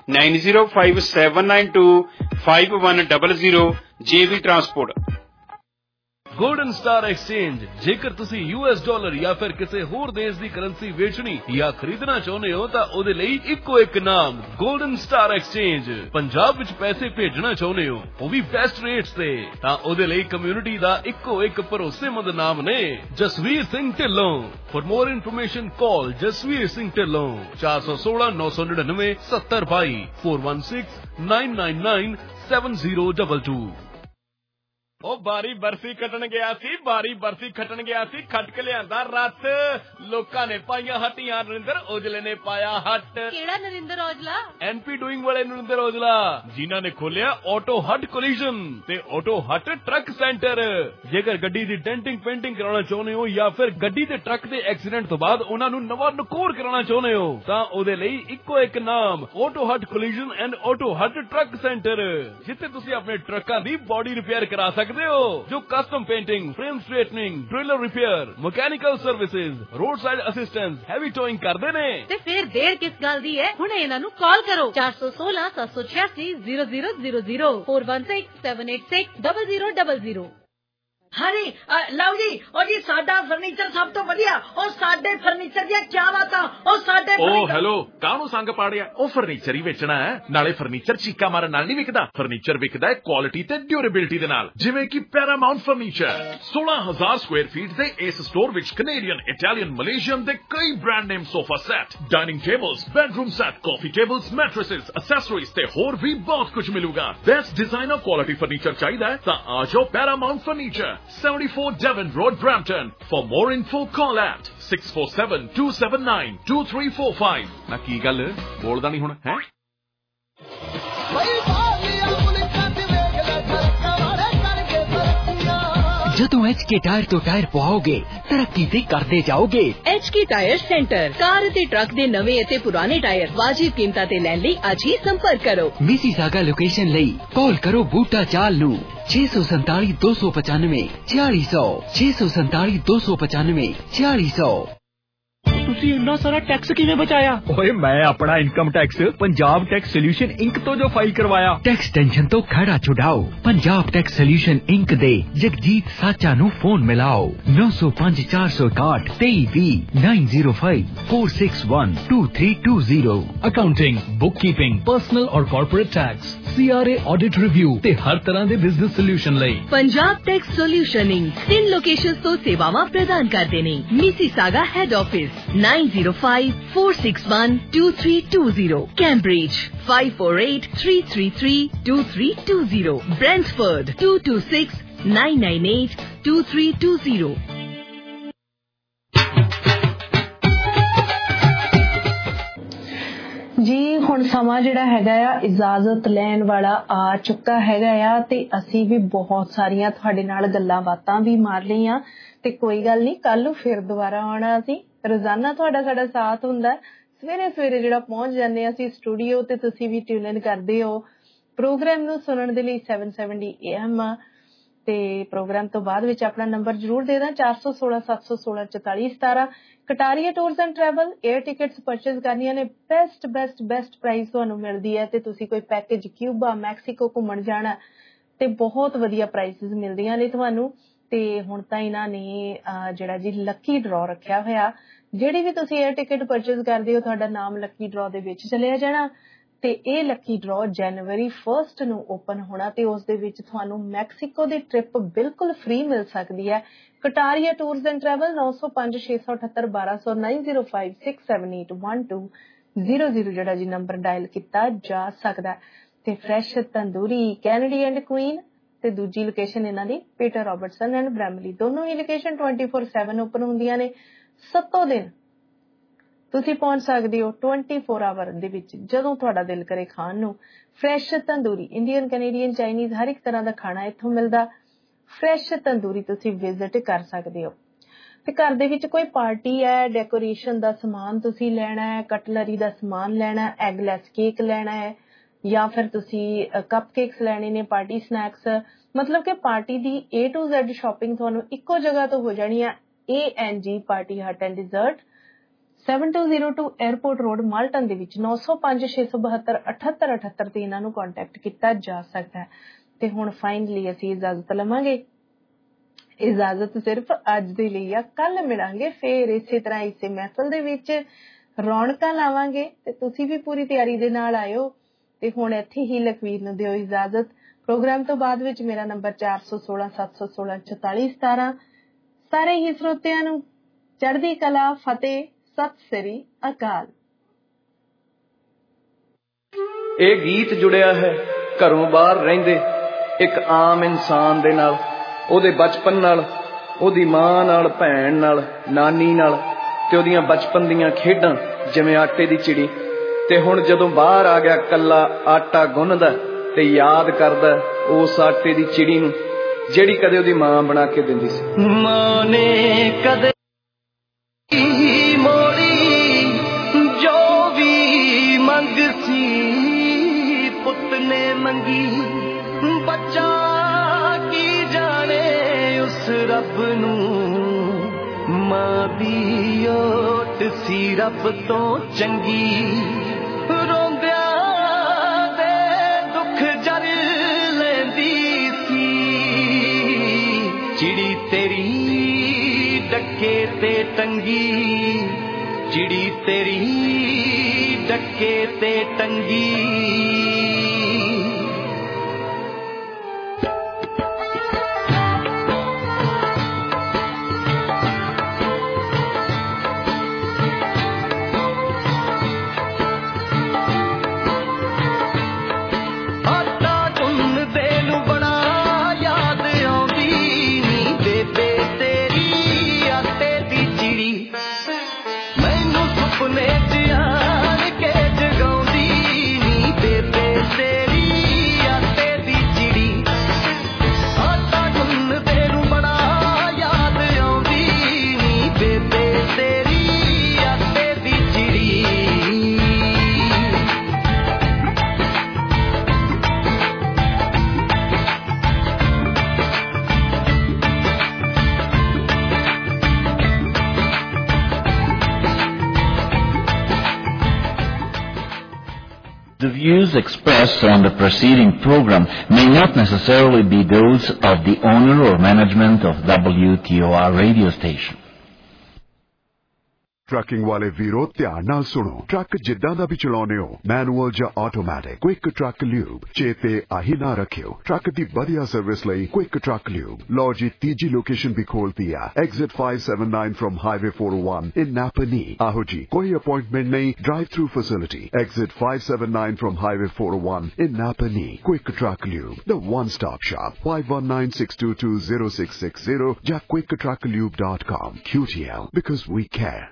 Nine zero five seven nine two five one double zero J B transport. Golden star exchange ਜੇਕਰ ਤੁਸੀਂ ਯੂ ਐਸ ਡਾਲਰ ਜਾਂ ਫਿਰ ਕਿਸੇ ਹੋਰ ਦੇਸ਼ ਦੀ ਕਰੰਸੀ ਵੇਚਣੀ ਜਾਂ ਖਰੀਦਣਾ ਚਾਹੁੰਦੇ ਹੋ ਤਾਂ ਉਹਦੇ ਲਈ ਇੱਕੋ ਇੱਕ ਨਾਮ ਗੋਲਡਨ ਸਟਾਰ ਐਕਸਚੇਂਜ। ਪੰਜਾਬ ਵਿੱਚ ਪੈਸੇ ਭੇਜਣਾ ਚਾਹੁੰਦੇ ਹੋ ਉਹ ਵੀ ਬੈਸਟ ਰੇਟਸ ਤੇ ਤਾਂ ਉਹਦੇ ਲਈ ਕਮਿਊਨਿਟੀ ਦਾ ਇੱਕੋ ਇੱਕ ਭਰੋਸੇਮੰਦ ਨਾਮ ਨੇ Jasvir Singh Dhillon. For more information call Jasvir Singh Dhillon चार सौ सोलह नौ सौ निन्यानवे सत्तर बाई four one six nine nine nine seven zero double two. ਉਹ ਬਾਰੀ ਬਰਫੀ ਖੱਟਣ ਗਿਆ ਸੀ ਬਾਰੀ ਬਰਫੀ ਖੱਟਣ ਗਿਆ ਸੀ ਖੱਟ ਕੇ ਲਿਆਂਦਾ ਰੱਥ ਲੋਕਾਂ ਨੇ ਪਾਈਆਂ ਹੱਟੀਆਂ ਨਰਿੰਦਰ ਔਜਲੇ ਨੇ ਪਾਇਆ ਹੱਟ। ਕਿਹੜਾ ਨਰਿੰਦਰ ਔਜਲਾ? ਐਨਪੀ ਡੂਇੰਗ ਵਾਲੇ ਨਰਿੰਦਰ ਔਜਲਾ ਜਿਨ੍ਹਾਂ ਨੇ ਖੋਲਿਆ ਆਟੋ ਹੱਟ ਕੋਲੀਜਨ ਤੇ ਆਟੋ ਹੱਟ ਟਰੱਕ ਸੈਂਟਰ। ਜੇਕਰ ਗੱਡੀ ਦੀ ਡੈਂਟਿੰਗ ਪੇਂਟਿੰਗ ਕਰਾਉਣਾ ਚਾਹੁੰਦੇ ਹੋ ਜਾਂ ਫਿਰ ਗੱਡੀ ਤੇ ਟਰੱਕ ਦੇ ਐਕਸੀਡੈਂਟ ਤੋਂ ਬਾਅਦ ਉਹਨਾਂ ਨੂੰ ਨਵਾਂ ਨਕੋਰ ਕਰਾਉਣਾ ਚਾਹੁੰਦੇ ਹੋ ਤਾਂ ਉਹਦੇ ਲਈ ਇੱਕੋ ਇੱਕ ਨਾਮ auto hut collision and auto hut truck centre ਜਿੱਥੇ ਤੁਸੀਂ ਆਪਣੇ ਟਰੱਕਾਂ ਦੀ ਬੋਡੀ ਰਿਪੇਅਰ ਕਰਾ ਸਕਦੇ जो custom painting frame straightening driller repair mechanical services road side assistance heavy towing करते ने ते फिर देर किस गल दी है हुणे इन्हां नूं कॉल करो चार सौ सोलह सात सौ छियासी zero zero zero zero four one six seven eight six double zero double zero. हाँ जी लव जी और जी साडा फर्नीचर सब तो वधिया और साडे फर्नीचर दी क्या बात और साडे ओ हेलो काहनू संग पाड़िया ओ फर्नीचर ही बेचना है नाले फर्नीचर चीका मारन नाल नहीं विकदा फर्नीचर विकदा है क्वालिटी ते ड्यूरेबिलिटी दे नाल जिवें कि पैरामाउंट फर्नीचर सोलह हजार स्क्वायर फीट दे इस store which Canadian Italian Malaysian दे कई brand name sofa set dining tables bedroom set coffee tables mattresses accessories ते होर भी बहुत कुछ मिलूगा। बेस्ट डिजाइनर क्वालिटी फर्नीचर चाहिए तां आ जाओ Paramount furniture seventy-four Devon Road, Brampton. For more info, call at six four seven two seven nine two three four five. ना की गल बोलदा नहीं हुण है ਜਦੋਂ एच के टायर तो टायर पवाओगे तरक्की ते करते जाओगे। H K tyre centre car ते ट्रक दे नवे ते पुराने टायर वाजिब कीमतां ते लैण लई अज ही संपर्क करो। मिसीसागा लोकेशन लई कॉल करो बूटा चाल नू छे सौ संताली दो सौ पचानवे छियाली सौ छे सौ संताली दो सौ पचानवे छियाली सौ। ਤੁਸੀਂ ਇੰਨਾ ਸਾਰਾ ਟੈਕਸ ਕਿਵੇਂ ਬਚਾਇਆ? ਓਏ ਮੈਂ ਆਪਣਾ income tax Punjab tax solution inc ਤੋਂ ਜੋ ਫਾਈਲ ਕਰਵਾਇਆ। ਟੈਕਸ ਟੈਨਸ਼ਨ ਤੋਂ ਖੜਾ ਛੁਡਾਓ ਪੰਜਾਬ ਟੈਕਸ ਸੋਲੂਸ਼ਨ ਇੰਕ ਦੇ ਜਗਜੀਤ ਸਾਚਾ ਨੂੰ ਫੋਨ ਮਿਲਾਓ नौ सौ पाँच चार सौ इकसठ तेईस बीस nine zero five four six one two three two zero. Accounting bookkeeping personal ਔਰ corporate tax CRA audit review ਤੇ ਹਰ ਤਰ੍ਹਾਂ ਦੇ ਬਿਜ਼ਨਸ ਸੋਲੂਸ਼ਨ ਲਈ ਪੰਜਾਬ ਟੈਕਸ ਸੋਲੂਸ਼ਨ ਇੰਕ ਤਿੰਨ ਲੋਕੇਸ਼ਨਸ ਤੋਂ ਸੇਵਾਵਾਂ ਪ੍ਰਦਾਨ ਕਰਦੇ ਨੇ। Mississauga head office nine zero five four six one two three two zero, Cambridge five four eight three three three two three two zero, Brentford two two six nine nine eight two three two zero। ਜੀ ਹੁਣ ਸਮਾਂ ਜਿਹੜਾ ਹੈਗਾ ਆ ਇਜਾਜ਼ਤ ਲੈਣ ਵਾਲਾ ਆ ਚੁੱਕਾ ਹੈਗਾ ਆ ਤੇ ਅਸੀਂ ਵੀ ਬਹੁਤ ਸਾਰੀਆਂ ਤੁਹਾਡੇ ਨਾਲ ਗੱਲਾਂ ਬਾਤਾਂ ਵੀ ਮਾਰ ਲਈਆਂ ਤੇ ਕੋਈ ਗੱਲ ਨਹੀਂ ਕੱਲ ਨੂੰ ਫਿਰ ਦੁਬਾਰਾ ਆਉਣਾ ਅਸੀਂ ਰੋਜ਼ਾਨਾ ਤੁਹਾਡਾ ਸਾਡਾ ਸਾਥ ਹੁੰਦਾ ਸਵੇਰੇ ਸਵੇਰੇ ਜਿਹੜਾ ਪਹੁੰਚ ਜਾਂਦੇ ਆ ਅਸੀਂ ਸਟੂਡੀਓ ਤੇ ਤੁਸੀਂ ਵੀ ਟਿਊਨ ਇਨ ਕਰਦੇ ਹੋ ਪ੍ਰੋਗਰਾਮ ਨੂੰ ਸੁਣਨ ਦੇ ਲਈ seven seventy A M ਤੇ ਪ੍ਰੋਗਰਾਮ ਤੋਂ ਬਾਅਦ ਵਿੱਚ ਆਪਣਾ ਨੰਬਰ ਜ਼ਰੂਰ ਦੇ ਦਾਂ ਚਾਰ ਸੌ ਸੋਲਾਂ ਸੱਤ ਸੌ ਸੋਲਾਂ ਚੁਤਾਲੀ ਸਤਾਰਾਂ। Kataria tours and travel air tickets purchase ਕਰਨੀਆਂ ਨੇ ਬੈਸਟ ਬੈਸਟ ਬੈਸਟ ਪ੍ਰਾਈਸ ਤੁਹਾਨੂੰ ਮਿਲਦੀ ਹੈ ਤੇ ਤੁਸੀਂ ਕੋਈ ਪੈਕੇਜ ਕਿਊਬਾ ਮੈਕਸੀਕੋ ਘੁੰਮਣ ਜਾਣਾ ਤੇ ਬਹੁਤ ਵਧੀਆ ਪ੍ਰਾਈਸਿਸ ਮਿਲਦੀਆਂ ਨੇ ਤੁਹਾਨੂੰ। ਤੇ ਹੁਣ ਤਾਂ ਇਹਨਾਂ ਨੇ ਜਿਹੜਾ ਜੀ ਲੱਕੀ ਡਰਾ ਰੱਖਿਆ ਹੋਇਆ ਜਿਹੜੀ ਵੀ ਤੁਸੀਂ 에ਅਰ ਟਿਕਟ ਪਰਚੇਜ਼ ਕਰਦੇ ਹੋ ਤੁਹਾਡਾ ਨਾਮ ਲੱਕੀ ਡਰਾ ਦੇ ਵਿੱਚ ਚਲਿਆ ਜਾਣਾ ਤੇ ਇਹ ਲੱਕੀ ਡਰਾ ਜਨਵਰੀ ਫਸਟ ਨੂੰ ਓਪਨ ਹੋਣਾ ਤੇ ਉਸ ਦੇ ਵਿੱਚ ਤੁਹਾਨੂੰ ਮੈਕਸੀਕੋ ਦੀ ਟ੍ਰਿਪ ਬਿਲਕੁਲ ਫ੍ਰੀ ਮਿਲ ਸਕਦੀ ਹੈ। ਕਟਾਰੀਆ ਟੂਰਸ ਐਂਡ ਟਰੈਵਲ ਨौ सौ पाँच छे सौ अठहत्तर बारह सौ nine zero five six seven eight one two zero zero ਜਿਹੜਾ ਜੀ ਨੰਬਰ ਡਾਇਲ ਕੀਤਾ ਜਾ ਸਕਦਾ ਤੇ fresh tandoori Kennedy and Queen ਤੇ ਦੂਜੀ ਲੋਕੇਸ਼ਨ ਇਹਨਾਂ ਦੀ ਪੀਟਰ ਰਾਬਰਟਸਨ ਐਂਡ ਬ੍ਰੈਮਲੀ ਦੋਨੋਂ ਹੀ ਲੋਕੇਸ਼ਨ twenty-four seven ਓਪਨ ਹੁੰਦੀਆਂ ਨੇ ਸੱਤੋਂ ਦਿਨ ਤੁਸੀਂ ਪਹੁੰਚ ਸਕਦੇ ਹੋ twenty-four ਆਵਰ ਦੇ ਵਿੱਚ ਜਦੋਂ ਤੁਹਾਡਾ ਦਿਲ ਕਰੇ ਖਾਣ ਨੂੰ। Fresh tandoori Indian Canadian Chinese ਹਰ ਇੱਕ ਤਰ੍ਹਾਂ ਦਾ ਖਾਣਾ ਇੱਥੋਂ ਮਿਲਦਾ। ਫਰੈਸ਼ ਤੰਦੂਰੀ ਤੁਸੀਂ ਵਿਜ਼ਿਟ ਕਰ ਸਕਦੇ ਹੋ ਤੇ ਘਰ ਦੇ ਵਿੱਚ ਕੋਈ ਪਾਰਟੀ ਹੈ ਡੈਕੋਰੇਸ਼ਨ ਦਾ ਸਮਾਨ ਤੁਸੀਂ ਲੈਣਾ ਹੈ ਕਟਲਰੀ ਦਾ ਸਮਾਨ ਲੈਣਾ ਐਗਲੈਸ ਕੇਕ ਲੈਣਾ ਹੈ ਜਾਂ ਫਿਰ ਤੁਸੀਂ ਕੱਪ ਕੇਕਸ ਲੈਣੇ ਨੇ ਪਾਰਟੀ ਸਨੈਕਸ ਮਤਲਬ ਕਿ ਪਾਰਟੀ ਦੀ A to Z ਸ਼ਾਪਿੰਗ ਤੁਹਾਨੂੰ ਇੱਕੋ ਜਗ੍ਹਾ ਤੋਂ ਹੋ ਜਾਣੀ ਹੈ A N G party hut and dessert seven two zero two airport road Malton ਦੇ ਵਿੱਚ ਨੌ ਸੌ ਪੰਜ ਛੇ ਸੌ ਬਹੱਤਰ ਅਠੱਤਰ ਅਠੱਤਰ ਤੇ ਇਹਨਾਂ ਨੂੰ ਕੰਟੈਕਟ ਕੀਤਾ ਜਾ ਸਕਦਾ ਹੈ। ਤੇ ਹੁਣ ਫਾਈਨਲੀ ਅਸੀਂ ਇਜਾਜ਼ਤ ਲਵਾਂਗੇ। ਇਜਾਜ਼ਤ ਸਿਰਫ ਅੱਜ ਦੇ ਲਈ ਆ, ਕੱਲ ਮਿਲਾਂਗੇ ਫੇਰ ਇਸੇ ਤਰ੍ਹਾਂ ਇਸੇ ਮਹਿਫਲ ਦੇ ਵਿੱਚ ਰੌਣਕਾਂ ਲਾਵਾਂਗੇ ਤੇ ਤੁਸੀਂ ਵੀ ਪੂਰੀ ਤਿਆਰੀ ਦੇ ਨਾਲ ਆਇਓ। ਤੇ ਹੁਣ ਇੱਥੇ ਹੀ ਲਖਵੀਰ ਨੂੰ ਦਿਓ ਇਜਾਜ਼ਤ। ਪ੍ਰੋਗਰਾਮ ਤੋਂ ਬਾਅਦ ਵਿੱਚ ਮੇਰਾ ਨੰਬਰ ਚਾਰ ਸੌ ਸੋਲਾਂ ਸੱਤ ਸੌ ਸੋਲਾਂ ਚੁਤਾਲੀ ਸਤਾਰਾਂ। ਸਾਰੇ ਹੀ ਸਰੋਤਿਆਂ ਨੂੰ ਚੜ੍ਹਦੀ ਕਲਾ, ਫਤਿਹ, ਸਤਿ ਸ੍ਰੀ ਅਕਾਲ। ਇਹ ਗੀਤ ਜੁੜਿਆ ਹੈ ਘਰੋਂ ਬਾਹਰ ਰਹਿੰਦੇ ਇੱਕ ਆਮ ਇਨਸਾਨ ਦੇ ਨਾਲ, ਉਹਦੇ ਬਚਪਨ ਨਾਲ, ਉਹਦੀ ਮਾਂ ਨਾਲ, ਭੈਣ ਨਾਲ, ਨਾਨੀ ਨਾਲ ਤੇ ਉਹਦੀਆਂ ਬਚਪਨ ਦੀਆਂ ਖੇਡਾਂ ਜਿਵੇਂ ਆਟੇ ਦੀ ਚਿੜੀ। ਤੇ ਹੁਣ ਜਦੋਂ ਬਾਹਰ ਆ ਗਿਆ ਕੱਲਾ ਆਟਾ ਗੁੰਨਦਾ ਤੇ ਯਾਦ ਕਰਦਾ ਉਸ ਆਟੇ ਦੀ ਚਿੜੀ ਨੂੰ ਜਿਹੜੀ ਕਦੇ ਉਹਦੀ ਮਾਂ ਬਣਾ ਕੇ ਦਿੰਦੀ ਸੀ। ਮਾਂ ਨੇ ਕਦੇ ਮੋੜੀ ਜੋ ਵੀ ਮੰਗ ਸੀ ਪੁੱਤ ਨੇ ਮੰਗੀ, ਬੱਚਾ ਕੀ ਜਾਣੇ ਉਸ ਰੱਬ ਨੂੰ, ਮਾਂ ਦੀ ਓਟ ਸੀ ਰੱਬ ਤੋਂ ਚੰਗੀ। ਰੋਂਦਿਆਂ ਦੇ ਦੁੱਖ ਜਰ ਲੈਂਦੀ ਸੀ, ਚਿੜੀ ਤੇਰੀ ਡੱਕੇ ਤੇ ਟੰਗੀ, ਚਿੜੀ ਤੇਰੀ ਡੱਕੇ ਤੇ ਟੰਗੀ। The views expressed on the preceding program may not necessarily be those of the owner or management of W T O R radio station. Trucking ਵਾਲੇ ਵੀਰੋ ਧਿਆਨ ਨਾਲ ਸੁਣੋ। ਟਰੱਕ ਜਿੱਦਾਂ ਦਾ ਵੀ ਚਲਾਉਨੇ ਹੋ, ਮੈਨੂਅਲ ਜਾਂ ਆਟੋਮੈਟਿਕ, ਕੁਇਕ ਟਰੱਕ ਲਿਊਬ ਚੇਤੇ ਆਹੀ ਨਾ ਰੱਖਿਓ। ਟਰੱਕ ਦੀ ਵਧੀਆ ਸਰਵਿਸ ਲਈ ਕੁਇਕ ਟਰੱਕ ਲਿਊਬ। ਲਓ ਜੀ ਤੀਜੀ ਲੋਕੇਸ਼ਨ ਵੀ ਖੋਲਤੀ ਆ, exit five seventy-nine from Highway four oh one in Napanee। ਆਹੋ ਜੀ, ਕੋਈ ਅਪਾਇੰਟਮੈਂਟ ਨਹੀਂ, drive through facility. Exit five seventy-nine from Highway four oh one in Napanee। Quick truck lube, the one stop shop। five one nine six two two zero six six zero ਜਾਂ quick truck lube dot com। Q T L, because we care।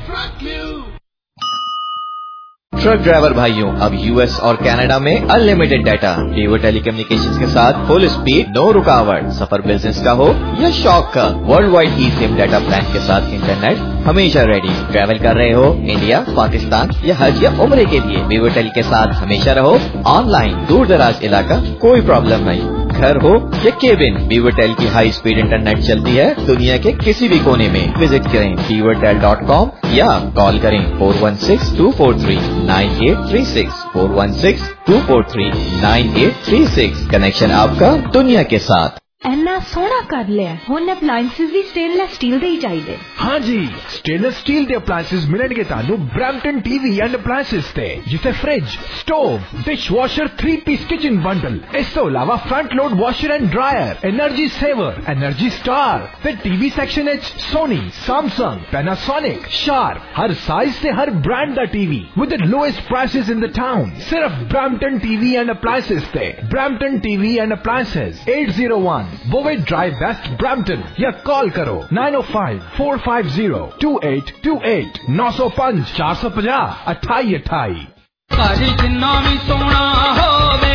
Truck driver भाइयों, अब US और Canada में unlimited data, Vivo telecommunications के साथ full speed, no रुकावट। सफर business का हो या शौक का, world wide e SIM data plan के साथ इंटरनेट हमेशा रेडी। ट्रैवल कर रहे हो इंडिया, पाकिस्तान या हज या उम्रे के लिए, वीवो टेली के साथ हमेशा रहो ऑनलाइन। दूर दराज इलाका कोई प्रॉब्लम नहीं, घर हो या केबिन, वीवो टेल की हाई स्पीड इंटरनेट चलती है दुनिया के किसी भी कोने में। विजिट करें वीवो टेल डॉट कॉम या कॉल करें four one six two four three nine eight three six four one six two four three nine eight three six. Connection आपका दुनिया के साथ। ਇੰਨਾ ਸੋਹਣਾ ਕਰ ਲਿਆ, ਹੁਣ ਅਪਲਾਈਐਂਸਿਸ ਵੀ ਸਟੇਨਲੈਸ ਸਟੀਲ ਦੇ ਹੀ ਚਾਹੀਦੇ। हाँ जी, स्टेनलेस स्टील ਦੇ ਅਪਲਾਈਐਂਸਿਸ ਮਿਲਣਗੇ ਤੁਹਾਨੂੰ ਬ੍ਰੈਂਪਟਨ ਟੀਵੀ ਐਂਡ ਅਪਲਾਈਐਂਸਿਸ ਤੇ, ਜਿੱਥੇ fridge, stove, dish washer, three piece kitchen bundle, ਇਸ ਤੋਂ ਇਲਾਵਾ front load washer and dryer, energy saver, energy star ਤੇ ਟੀਵੀ ਸੈਕਸ਼ਨ ਵਿੱਚ ਸੋਨੀ, ਸੈਮਸੰਗ, ਪੈਨਾਸੋਨਿਕ, ਸ਼ਾਰਪ, ਹਰ ਸਾਈਜ਼ ਤੇ ਹਰ ਬ੍ਰਾਂਡ ਦਾ TV with the lowest prices in the town. ਸਿਰਫ ਬ੍ਰੈਂਪਟਨ ਟੀਵੀ ਐਂਡ ਅਪਲਾਈਐਂਸਿਸ ਤੇ। Brampton TV and appliances eight oh one Bovet Drive West Brampton या call करो nine oh five four five zero two eight two eight nine oh five four five zero अठाई अठाई। ਭਾਜੀ ਜਿੰਨਾ ਵੀ ਸੋਹਣਾ ਹੋਵੇ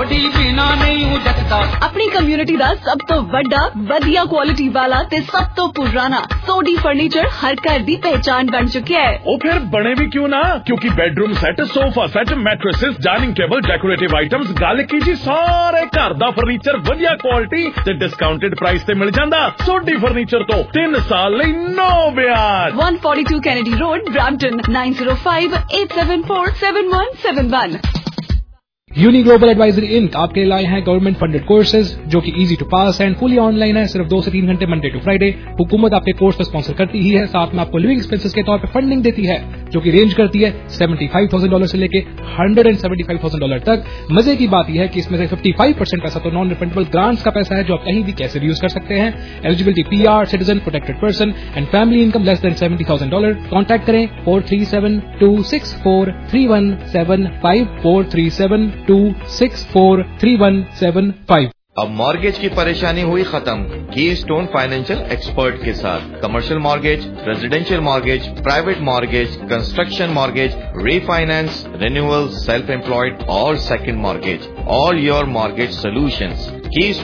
सोडी बिना नहीं हूं जगता। अपनी कम्युनिटी दा सब तो वड्डा वधिया क्वालिटी वाला ते सब तो पुराना सोडी फर्नीचर हर घर दी पहचान बन चुका है। ओ फिर बने भी क्यों ना, क्योंकि bedroom set, sofa set, mattresses, dining table, decorative items, गल की जी सारे घर दा फर्नीचर वधिया क्वालिटी ते डिस्काउंटेड प्राइस ते मिल जांदा। सोडी फर्नीचर तो तीन साल लई नो ब्याज। one forty-two Kennedy Road, Brampton, nine zero five eight seven four seven one seven one. Uni Global Advisory Inc आपके लिए लाए हैं गवर्नमेंट फंडेड कोर्सेज जो कि easy to pass and fully online है। सिर्फ दो से तीन घंटे मंडे टू फ्राइडे। हुकूमत आपके कोर्स को स्पॉन्सर करती ही है, साथ में आपको लिविंग एक्सपेंसेस के तौर पे फंडिंग देती है जो कि रेंज करती है सेवेंटी फाइव थाउजेंड डॉलर से लेके hundred and seventy five thousand dollar तक। मजे की बात यह है कि इसमें से फिफ्टी फाइव परसेंट पैसा तो नॉन रिफंडेबल ग्रांट्स का पैसा है जो आप कहीं भी कैसे भी यूज कर सकते हैं। Eligibility P R, citizen, protected person and family income less than seventy thousand dollar. Contact करें four three seven two six four three one seven five four three seven two six four three one seven five. अब mortgage की परेशानी हुई खत्म की stone financial expert के साथ। Commercial mortgage, residential mortgage, private mortgage, construction mortgage, refinance, renewal, self employed और second mortgage, all your mortgage solutions. की